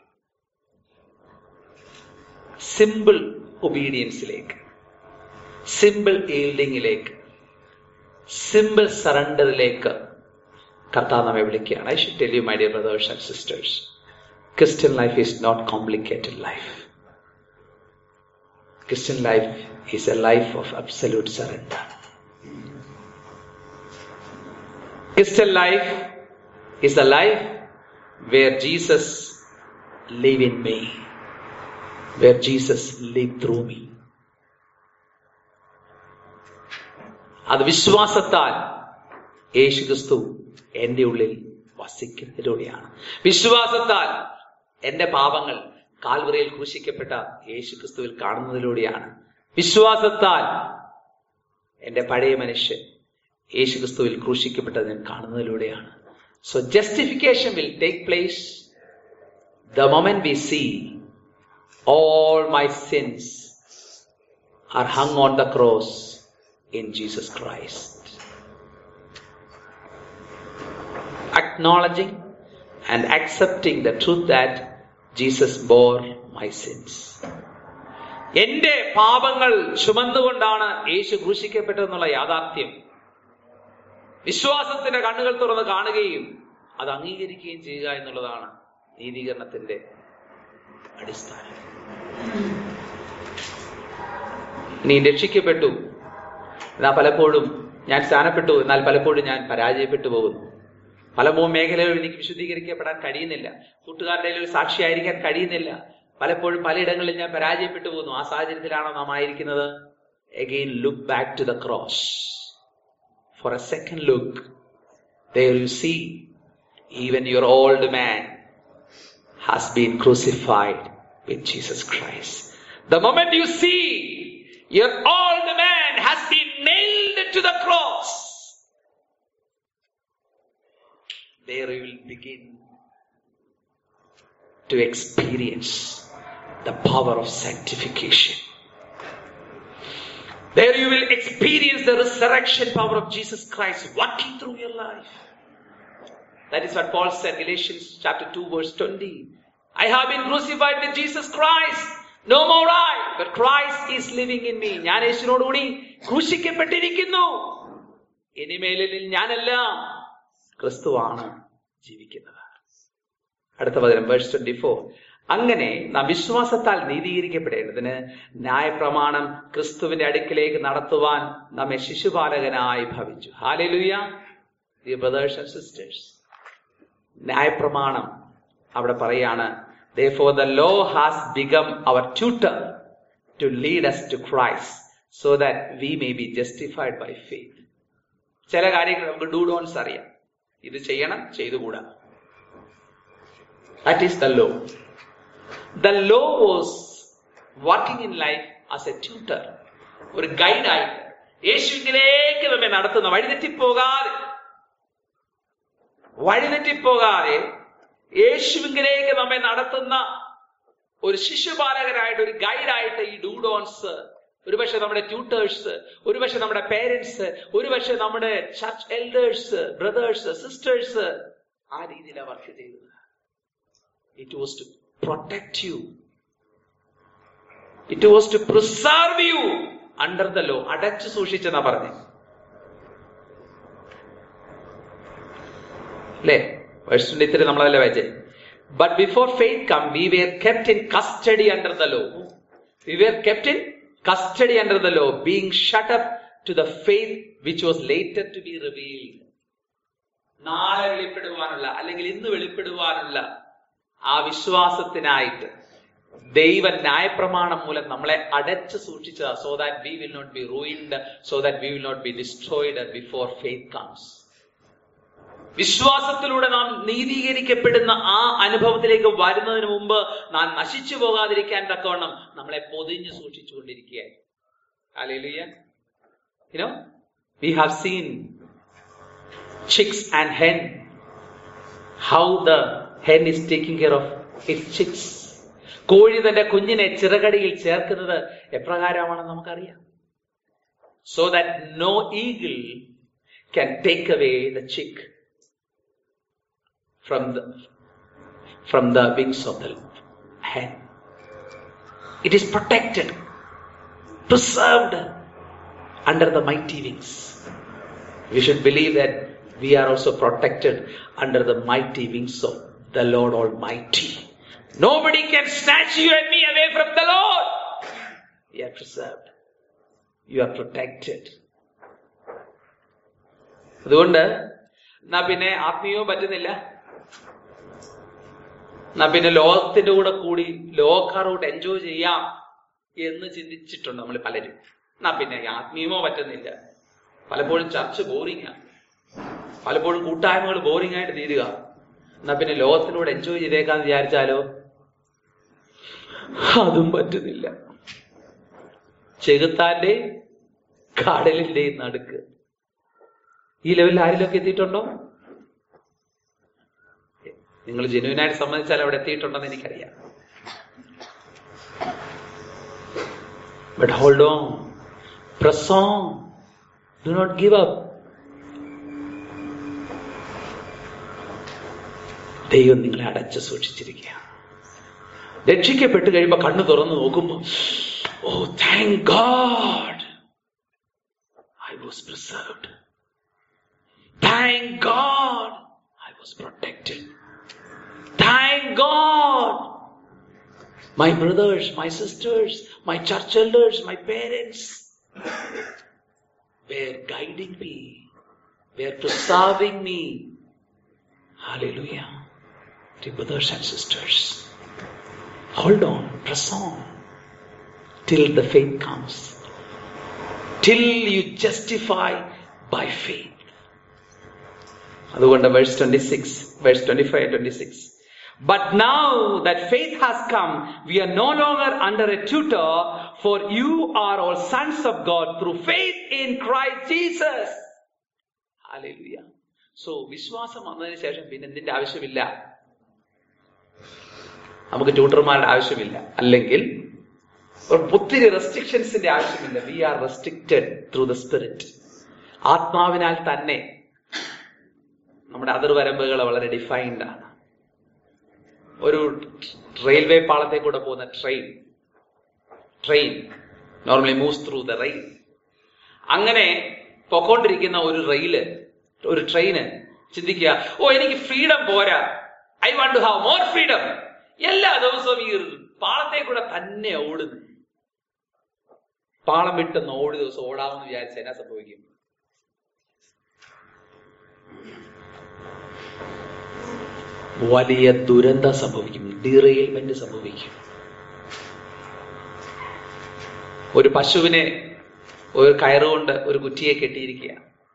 സിമ്പിൾ ഒബീഡിയൻസിലേക്ക്, സിമ്പിൾ ഈൽഡിങ്ങിലേക്ക്, സിമ്പിൾ സറണ്ടറിലേക്ക് കർത്താവ് നമ്മെ വിളിക്കുകയാണ്. I should tell you my dear brothers and sisters, Christian life is not complicated life. Christian life is a life of absolute surrender. Christian life is a life where Jesus live in me, where Jesus live through me. അത് വിശ്വാസത്താൽ യേശുക്രിസ്തു എന്റെ ഉള്ളിൽ വസിക്കുന്നതിലൂടെയാണ്. വിശ്വാസത്താൽ എന്റെ പാപങ്ങൾ കാൽവറിയിൽ ക്രൂശിക്കപ്പെട്ട യേശുക്രിസ്തുവിൽ കാണുന്നതിലൂടെയാണ്. വിശ്വാസത്താൽ എന്റെ പഴയ മനുഷ്യൻ യേശുക്രിസ്തുവിൽ ക്രൂശിക്കപ്പെട്ടത് ഞാൻ കാണുന്നതിലൂടെയാണ്. So justification will take place the moment we see all my sins are hung on the cross in Jesus Christ. Acknowledging and accepting the truth that Jesus bore my sins. എന്റെ പാപങ്ങൾ ചുമന്നുകൊണ്ടാണ് യേശു ക്രൂശിക്കപ്പെട്ടതെന്നുള്ള യാഥാർത്ഥ്യം വിശ്വാസത്തിന്റെ കണ്ണുകൾ തുറന്ന് കാണുകയും അത് അംഗീകരിക്കുകയും ചെയ്യുക എന്നുള്ളതാണ് നീതീകരണത്തിന്റെ അടിസ്ഥാനം. നീ രക്ഷിക്കപ്പെട്ടു, എന്നാൽ പലപ്പോഴും ഞാൻ സ്ഥാനപ്പെട്ടു, എന്നാൽ പലപ്പോഴും ഞാൻ പരാജയപ്പെട്ടു പോകുന്നു. പല മേഖലകളിൽ എനിക്ക് വിശുദ്ധീകരിക്കപ്പെടാൻ കഴിയുന്നില്ല, കൂട്ടുകാരുടെ ഒരു സാക്ഷിയായിരിക്കാൻ കഴിയുന്നില്ല, പലപ്പോഴും പലയിടങ്ങളിൽ ഞാൻ പരാജയപ്പെട്ടു പോകുന്നു. ആ സാഹചര്യത്തിലാണോ നാം ആയിരിക്കുന്നത്? Again look back to the cross. For a second look, there you see even your old man has been crucified with Jesus Christ. The moment you see your old man has been nailed to the cross, there you will begin to experience the power of sanctification. There you will experience the resurrection power of Jesus Christ working through your life. That is what Paul said, Galatians chapter 2 verse 20. I have been crucified with Jesus Christ. No more I, but Christ is living in me. ഞാൻ യേശുവിനോടുകൂടി ക്രൂശിക്കപ്പെട്ടിരിക്കുന്നു. ഇനിമേലിൽ ഞാനല്ല, ക്രിസ്തുവാണ് ജീവിക്കുന്നത്. അടുത്ത വചനം verse 24. അങ്ങനെ നാം വിശ്വാസത്താൽ നീതീകരിക്കപ്പെടേണ്ടതിന് ന്യായപ്രമാണം ക്രിസ്തുവിന്റെ അടുക്കിലേക്ക് നടത്തുവാൻ നമ്മെ ശിശുപാലകനായി ഭവിച്ചു. ഹല്ലേലൂയ. ഡിയർ ബ്രദേഴ്സ് ആൻഡ് സിസ്റ്റേഴ്സ്, ന്യായപ്രമാണം അവിടെ പറയാണ്, therefore the law has become our tutor to lead us to Christ so that we may be justified by faith. ചില കാര്യങ്ങൾ നമുക്ക് ഡു ഡോൺസ് അറിയാം, ഇത് ചെയ്യണം, ചെയ്തുകൂടാ. That is the law. The law was working in life as a tutor, ഒരു ഗൈഡായിട്ട് യേശുവിലേക്ക് നമ്മെ നടത്തുന്ന, വഴിതെറ്റിപ്പോകാതെ യേശുവിലേക്ക് നമ്മെ നടത്തുന്ന ഒരു ശിശുപാലകനായിട്ട്, ഒരു ഗൈഡായിട്ട് ഈ ഡൂഡോൺസ്, ഒരുപക്ഷെ നമ്മുടെ ട്യൂട്ടേഴ്സ്, ഒരുപക്ഷെ നമ്മുടെ പേരൻസ്, ഒരുപക്ഷെ നമ്മുടെ ചർച്ച് എൽഡേഴ്സ്, ബ്രദേഴ്സ്, സിസ്റ്റേഴ്സ് ആ രീതിയിലാണ് വർക്ക് ചെയ്തത്. It was to protect you It was to preserve you under the law. അടച്ചു സൂക്ഷിച്ചെന്നാ പറഞ്ഞേ. അല്ലേ? വേഴ്സ് 23 നമ്മളതല്ലേ വായിച്ചേ. But before faith come, we were kept in custody under the law. We were kept in custody under the law, being shut up to the faith which was later to be revealed. നാളെ വെളിപ്പെടുവാനുള്ള അല്ലെങ്കിൽ ഇന്ന് വെളിപ്പെടുവാനുള്ള ആ വിശ്വാസത്തിനായിട്ട് ദൈവ ന്യായപ്രമാണം മൂലം നമ്മളെ അടച്ചു സൂക്ഷിച്ചതാ. So that we will not be ruined, so that we will not be destroyed before faith comes. വിശ്വാസത്തിലൂടെ നാം നീതീകരിക്കപ്പെടുന്ന ആ അനുഭവത്തിലേക്ക് വരുന്നതിന് മുമ്പ് നാം നശിച്ചു പോകാതിരിക്കാൻ തക്കവണ്ണം നമ്മളെ പൊതിഞ്ഞു സൂക്ഷിച്ചുകൊണ്ടിരിക്കുകയായി. ഹല്ലേലൂയ. You know, we have seen chicks and hen, how the hen is taking care of its chicks. കോഴി തന്റെ കുഞ്ഞിനെ ചിറകടിയിൽ ചേർക്കുന്നത് എപ്രകാരമാണെന്ന് നമുക്കറിയാം. So that no eagle can take away the chick from the wings of the hen. It is protected, preserved under the mighty wings. We should believe that we are also protected under the mighty wings of the Lord Almighty. Nobody can snatch you and me away from the Lord. You are preserved. You are protected. അതുകൊണ്ട് എന്നാ പിന്നെ ആത്മീയവും പറ്റുന്നില്ല, എന്നാ പിന്നെ ലോകത്തിന്റെ കൂടെ കൂടി ലോകക്കാരോട് എൻജോയ് ചെയ്യാം എന്ന് ചിന്തിച്ചിട്ടുണ്ട് നമ്മൾ പലരും. എന്നാ പിന്നെ ആത്മീയമോ പറ്റുന്നില്ല, പലപ്പോഴും ചർച്ച് ബോറിംഗാണ്, പലപ്പോഴും കൂട്ടായ്മകൾ ബോറിംഗ് ആയിട്ട് തീരുക. എന്നാ പിന്നെ ലോകത്തിനോട് എൻജോയ് ചെയ്തേക്കാന്ന് വിചാരിച്ചാലോ അതും പറ്റുന്നില്ല. ചെകുത്താന്റെ കടലിന്റെ നടുക്ക് ഈ ലെവലിൽ ആരിലൊക്കെ എത്തിയിട്ടുണ്ടോ? നിങ്ങൾ ജെന്യുവിനായിട്ട് സമ്മതിച്ചാൽ അവിടെ എത്തിയിട്ടുണ്ടെന്ന് എനിക്കറിയാം. But hold on, press on, do not give up. ദൈവം നിങ്ങളെ അടച്ചു സൂക്ഷിച്ചിരിക്കുക. രക്ഷിക്കപ്പെട്ട് കഴിയുമ്പോ കണ്ണു തുറന്നു നോക്കുമ്പോ, oh thank God I was preserved. Thank God I was protected. Thank God my brothers, my sisters, my church elders, my parents were guiding me, were preserving me. Hallelujah. Dear brothers and sisters, hold on, press on till the faith comes, till you justify by faith. അതുകൊണ്ട് verse 26, verse 25 and 26. But now that faith has come, we are no longer under a tutor, for you are all sons of God through faith in Christ Jesus. Hallelujah. So വിശ്വാസം വന്നതിന് ശേഷം പിന്നെ എന്തിന്റെ ആവശ്യമില്ല? നമുക്ക് ട്യൂട്ടർമാരുടെ ആവശ്യമില്ല, അല്ലെങ്കിൽ ഒത്തിരി റെസ്ട്രിക്ഷൻസിന്റെ ആവശ്യമില്ല. We are restricted through the spirit. ആത്മാവിനാൽ തന്നെ നമ്മുടെ അതിർവരമ്പുകൾ വളരെ ഡിഫൈൻഡ് ആണ്. ഒരു റെയിൽവേ പാളത്തെ കൂടെ പോകുന്ന train normally moves through the rail. അങ്ങനെ പൊക്കോണ്ടിരിക്കുന്ന ഒരു ട്രെയിന് ചിന്തിക്കുക, ഓ എനിക്ക് ഫ്രീഡം പോരാ, I want to have more freedom. എല്ലാ ദിവസവും ഈ പാളത്തെ കൂടെ തന്നെ ഓടുന്നു. പാളം വിട്ടെന്ന് ഒരു ദിവസം ഓടാമെന്ന് വിചാരിച്ച എന്നാ സംഭവിക്കും? വലിയ ദുരന്തം സംഭവിക്കും, ഡീറെയിൽമെന്റ് സംഭവിക്കും. ഒരു പശുവിനെ ഒരു കയറുകൊണ്ട് ഒരു കുറ്റിയെ കെട്ടിയിരിക്കുക.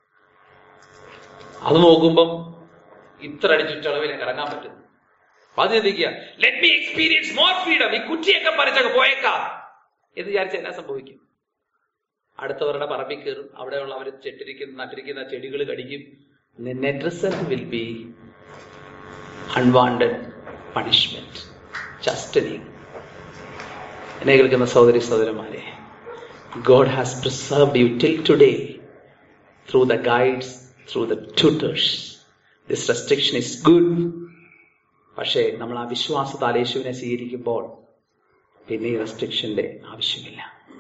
അത് നോക്കുമ്പം ഇത്ര അടി ചുറ്റളവിനെ കറങ്ങാൻ പറ്റുന്നു. അത് ചിന്തിക്കുക, let me experience more freedom, ഈ കുറ്റിയൊക്കെ പറിച്ചൊക്കെ പോയേക്കാം എന്ന് വിചാരിച്ച എന്നാ സംഭവിക്കും? അടുത്തവരുടെ പറമ്പിൽ കയറും, അവിടെയുള്ള അവർ നട്ടിരിക്കുന്ന ചെടികൾ കടിക്കും. Net result will be unwanted punishment, chastening. എന്നെ കേൾക്കുന്ന സഹോദരി സഹോദരന്മാരെ, God has preserved you till today through the guides, through the tutors. This restriction is good. പക്ഷേ നമ്മൾ ആ വിശ്വാസത്താൽ യേശുവിനെ സ്വീകരിക്കുമ്പോൾ പിന്നെ ഈ റെസ്ട്രിക്ഷന്റെ ആവശ്യമില്ല.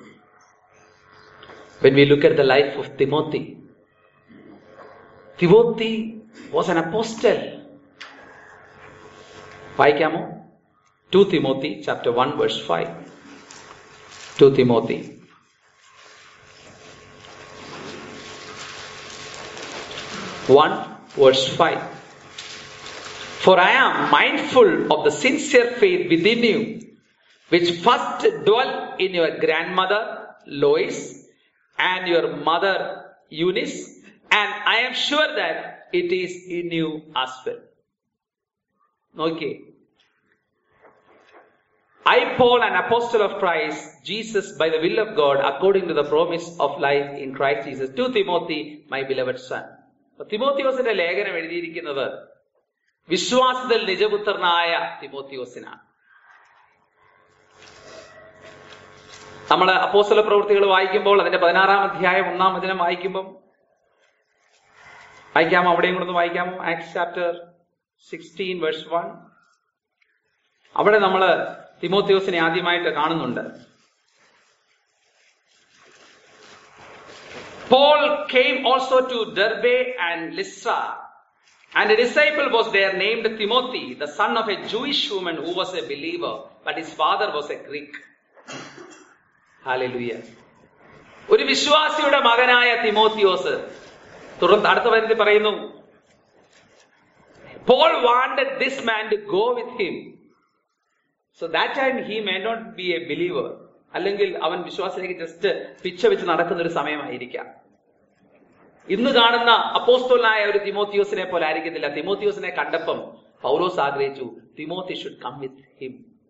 When we look at the life of Timothy, Timothy was an apostle. വായിക്കാമോ? 2 Timothy chapter 1 verse 5. 2 Timothy. Verse 5. For I am mindful of the sincere faith within you, which first dwelt in your grandmother Lois and your mother Eunice, and I am sure that it is in you as well. Okay. I, Paul, an apostle of Christ Jesus, by the will of God, according to the promise of life in Christ Jesus, to Timothy, my beloved son. തിമോത്തിയോസിന്റെ ലേഖനം എഴുതിയിരിക്കുന്നത് വിശ്വാസത്തിൽ നിജപുത്രനായ തിമോത്തിയോസിനാണ്. നമ്മൾ അപ്പോസ്തല പ്രവൃത്തികൾ വായിക്കുമ്പോൾ അതിന്റെ 16-ാം അധ്യായം 1-ാം വചനം വായിക്കുമ്പോൾ വായിക്കാമോ? അവിടെയും കൂടെ ഒന്ന് വായിക്കാമോ? Acts chapter 16 verse 1. അവിടെ നമ്മൾ തിമോത്തിയോസിനെ ആദ്യമായിട്ട് കാണുന്നുണ്ട്. Paul came also to Derbe and Lystra, and a disciple was there named Timothy, the son of a Jewish woman who was a believer, but his father was a Greek. Hallelujah. ഒരു വിശ്വാസിയുടെ മകനായ തിമോത്തിയോസ്. തുടർന്ന് അടുത്ത വചനത്തിൽ പറയുന്നു, Paul wanted this man to go with him. So that time he may not be a believer. അല്ലെങ്കിൽ അവൻ വിശ്വാസത്തിലേക്ക് ജസ്റ്റ് പിച്ച വെച്ച് നടക്കുന്ന ഒരു സമയമായിരിക്കാം. ഇന്ന് കാണുന്ന അപ്പോസ്തലനായ ഒരു തിമോത്തിയോസിനെ പോലെ ആയിരിക്കത്തില്ല. തിമോത്തിയോസിനെ കണ്ടപ്പം പൗലോസ് ആഗ്രഹിച്ചു, Timothy should come with him.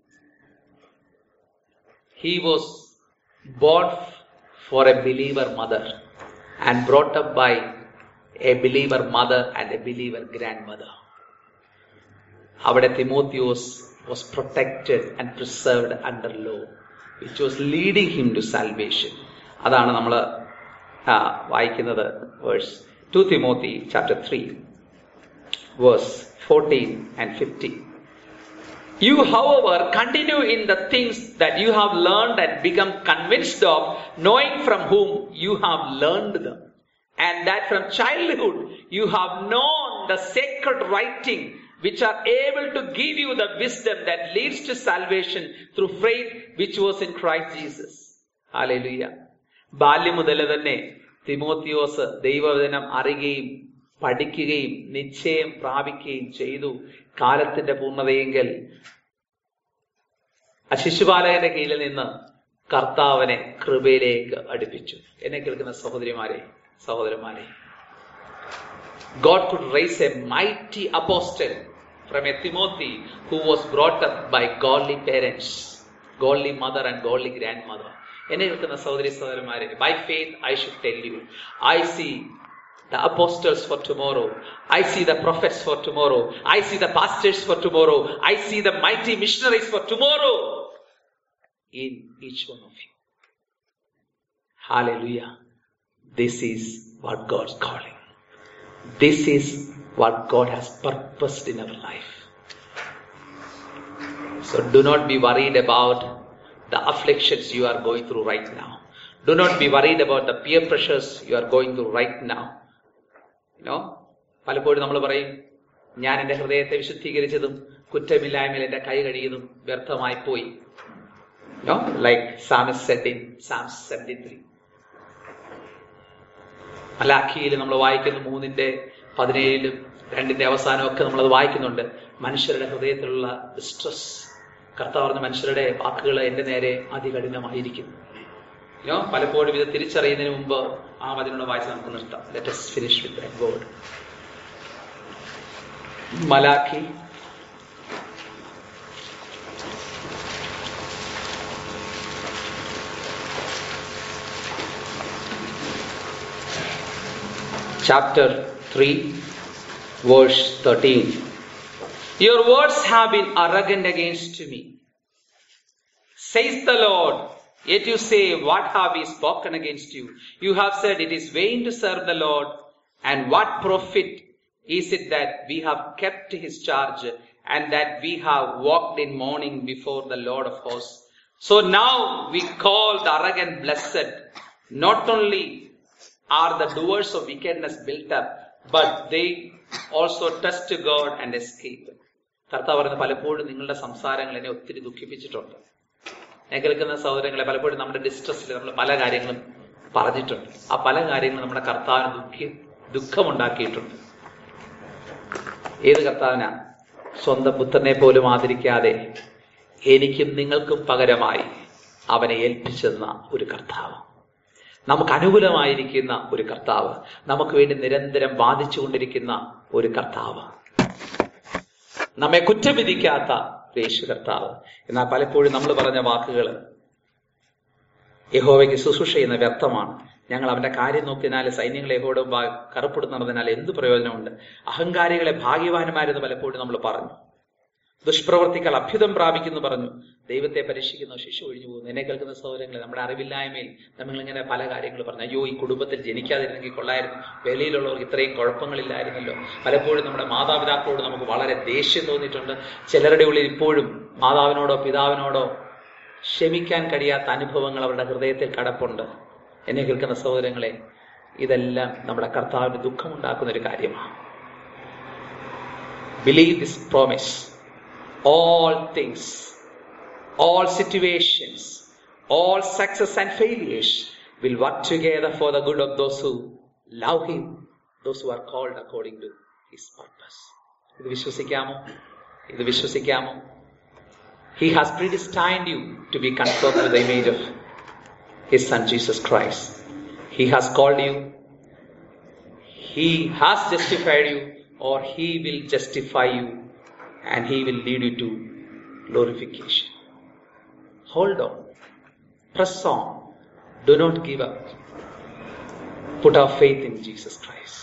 He was born for a believer mother and brought up by a believer mother and a believer grandmother. അവിടെ Timotheos was protected and preserved under law, which was leading him to salvation. അതാണ് നമ്മൾ വായിക്കുന്നത്. Verse 2 Timothy chapter 3 verse 14 and 15. You, however, continue in the things that you have learned and become convinced of, knowing from whom you have learned them, and that from childhood you have known the sacred writing, which are able to give you the wisdom that leads to salvation through faith which was in Christ Jesus. Hallelujah. ബാല്യം മുതൽ തന്നെ തിമോത്തിയോസ് ദൈവവചനം അറിയുകയും പഠിക്കുകയും നിശ്ചയം പ്രാപിക്കുകയും ചെയ്തു. കാലത്തിന്റെ പൂർണ്ണതയെങ്കിൽ ശിശുപാലകന്റെ കീഴിൽ നിന്ന് കർത്താവിനെ കൃപയിലേക്ക് അടുപ്പിച്ചു. എന്നെ കേൾക്കുന്ന സഹോദരിമാരെ, സഹോദരന്മാരെ, God could raise a mighty apostle from a Timothy who was brought up by godly parents, godly mother and godly grandmother. എന്നെ കേൾക്കുന്ന സഹോദരി സഹോദരന്മാരെ, by faith I should tell you, I see the apostles for tomorrow, I see the prophets for tomorrow, I see the pastors for tomorrow, I see the mighty missionaries for tomorrow in each one of you. Hallelujah. This is what God's calling. This is what God has purposed in our life. So do not be worried about the afflictions you are going through right now. Do not be worried about the peer pressures you are going through right now. പലപ്പോഴും നമ്മൾ പറയും, ഞാൻ എന്റെ ഹൃദയത്തെ വിശുദ്ധീകരിച്ചതും കുറ്റമില്ലായ്മയിൽ എന്റെ കൈ കഴിയുന്നതും വ്യർത്ഥമായി പോയി. Like Psalmist said in Psalm 73. മലാഖിയിൽ നമ്മൾ വായിക്കുന്ന 3:17 2 അവസാനമൊക്കെ നമ്മളത് വായിക്കുന്നുണ്ട്. മനുഷ്യരുടെ ഹൃദയത്തിലുള്ള സ്ട്രെസ്, കർത്താവ് പറഞ്ഞ മനുഷ്യരുടെ വാക്കുകൾ എന്റെ നേരെ അതികഠിനമായിരിക്കും. പലപ്പോഴും ഇത് തിരിച്ചറിയുന്നതിന് മുമ്പ് ആ വചനം വായിച്ച് നമുക്ക് നിർത്താം. Let us finish with that word. Malachi chapter 3 verse 13. Your words have been arrogant against me, says the Lord. Yet you say, what have we spoken against you? You have said, it is vain to serve the Lord. And what profit is it that we have kept his charge, and that we have walked in mourning before the Lord of hosts? So now we call the arrogant blessed. Not only are the doers of wickedness built up, but they also trust to God and escape. കർത്താവ് പറയുന്നത് പലപ്പോഴും നിങ്ങളുടെ സംസാരങ്ങൾ എന്നെ ഒത്തിരി ദുഃഖിപ്പിച്ചിട്ടുണ്ട്. ഞാൻ കേൾക്കുന്ന സഹോദരങ്ങളെ, പലപ്പോഴും നമ്മുടെ ഡിസ്ട്രസ്സിൽ നമ്മൾ പല കാര്യങ്ങളും പറഞ്ഞിട്ടുണ്ട്. ആ പല കാര്യങ്ങളും നമ്മുടെ കർത്താവിന് ദുഃഖമുണ്ടാക്കിയിട്ടുണ്ട്. ഏത് കർത്താവിനാ? സ്വന്തം പുത്രനെ പോലും ആദരിക്കാതെ എനിക്കും നിങ്ങൾക്കും പകരമായി അവനെ ഏൽപ്പിച്ചെന്ന ഒരു കർത്താവ്, നമുക്ക് അനുകൂലമായിരിക്കുന്ന ഒരു കർത്താവ്, നമുക്ക് വേണ്ടി നിരന്തരം വാദിച്ചുകൊണ്ടിരിക്കുന്ന ഒരു കർത്താവ്, നമ്മെ കുറ്റം വിധിക്കാത്ത യേശു കർത്താവ്. എന്നാൽ പലപ്പോഴും നമ്മൾ പറഞ്ഞ വാക്കുകൾ യഹോവയ്ക്ക് ശുശ്രൂഷ ചെയ്യുന്ന വ്യർത്ഥമാണ്. ഞങ്ങൾ അവന്റെ കാര്യം നോക്കിയാൽ സൈന്യങ്ങളെ യഹോവയുടെ കറുപ്പിടുത്ത് നടന്നതിനാൽ എന്ത് പ്രയോജനമുണ്ട്? അഹങ്കാരികളെ ഭാഗ്യവാന്മാരെന്ന് പലപ്പോഴും നമ്മൾ പറഞ്ഞു. ദുഷ്പ്രവർത്തികൾ അഭ്യുതം പ്രാപിക്കുന്നു പറഞ്ഞു. ദൈവത്തെ പരീക്ഷിക്കുന്ന ശിശു ഒഴിഞ്ഞു പോകുന്നു. എന്നെ കേൾക്കുന്ന സഹോദരങ്ങളെ, നമ്മുടെ അറിവില്ലായ്മയിൽ നമ്മളിങ്ങനെ പല കാര്യങ്ങൾ പറഞ്ഞു. അയ്യോ, ഈ കുടുംബത്തിൽ ജനിക്കാതിരുന്നെങ്കിൽ കൊള്ളായിരുന്നു, വെളിയിലുള്ളവർക്ക് ഇത്രയും കുഴപ്പങ്ങളില്ലായിരുന്നല്ലോ. പലപ്പോഴും നമ്മുടെ മാതാപിതാക്കളോട് നമുക്ക് വളരെ ദേഷ്യം തോന്നിയിട്ടുണ്ട്. ചിലരുടെ ഉള്ളിൽ ഇപ്പോഴും മാതാവിനോടോ പിതാവിനോടോ ക്ഷമിക്കാൻ കഴിയാത്ത അനുഭവങ്ങൾ അവരുടെ ഹൃദയത്തിൽ കടപ്പുണ്ട്. എന്നെ കേൾക്കുന്ന സഹോദരങ്ങളെ, ഇതെല്ലാം നമ്മുടെ കർത്താവിന് ദുഃഖമുണ്ടാക്കുന്ന ഒരു കാര്യമാണ്. Believe this promise. All things, all situations, all success and failures will work together for the good of those who love Him, those who are called according to His purpose. ഇത് വിശ്വസിക്കാമോ? ഇത് വിശ്വസിക്കാമോ? He has predestined you to be conformed to the image of His Son Jesus Christ. He has called you. He has justified you, or He will justify you, and He will lead you to glorification. Hold on. Press on. Do not give up. Put our faith in Jesus Christ.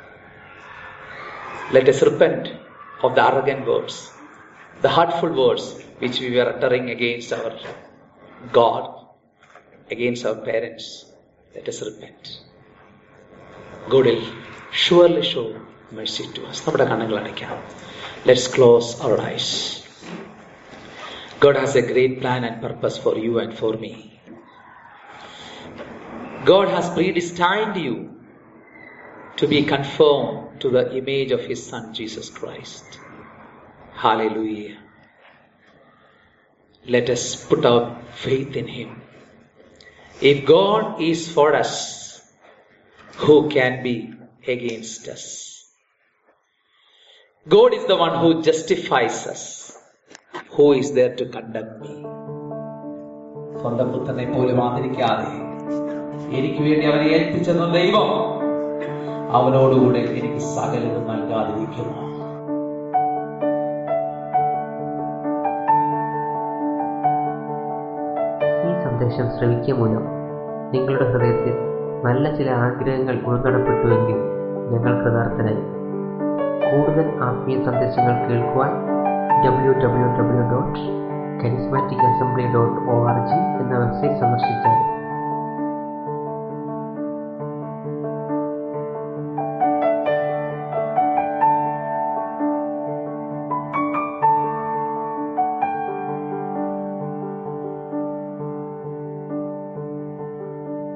Let us repent of the arrogant words, the hurtful words which we were uttering against our God, against our parents. Let us repent. God will surely show mercy to us. നമ്മുടെ കണ്ണുകൾ അടയ്ക്കാം. Let's close our eyes. God has a great plan and purpose for you and for me. God has predestined you to be conformed to the image of His Son Jesus Christ. Hallelujah. Let us put our faith in Him. If God is for us, who can be against us? God is the one who justifies us. Who is there to condemn me? സ്വന്തം പുത്രനെ പോലും ആദരിക്കാതെ എനിക്ക് വേണ്ടി അവനെ ഏൽപ്പിച്ചെന്ന ദൈവം അവനോടുകൂടെ എനിക്ക് സകലതും നൽകാതിരിക്കുമോ? ഈ സന്ദേശം ശ്രവിക്കുക മൂലം നിങ്ങളുടെ ഹൃദയത്തിൽ നല്ല ചില ആഗ്രഹങ്ങൾ ഉൾനടപ്പെട്ടുവെങ്കിൽ ഞങ്ങൾ കൃതാർത്ഥനായി. കൂടുതൽ ആത്മീയ സന്ദേശങ്ങൾ കേൾക്കുവാൻ www.charismaticassembly.org എന്ന വെബ്സൈറ്റ് സന്ദർശിച്ചാൽ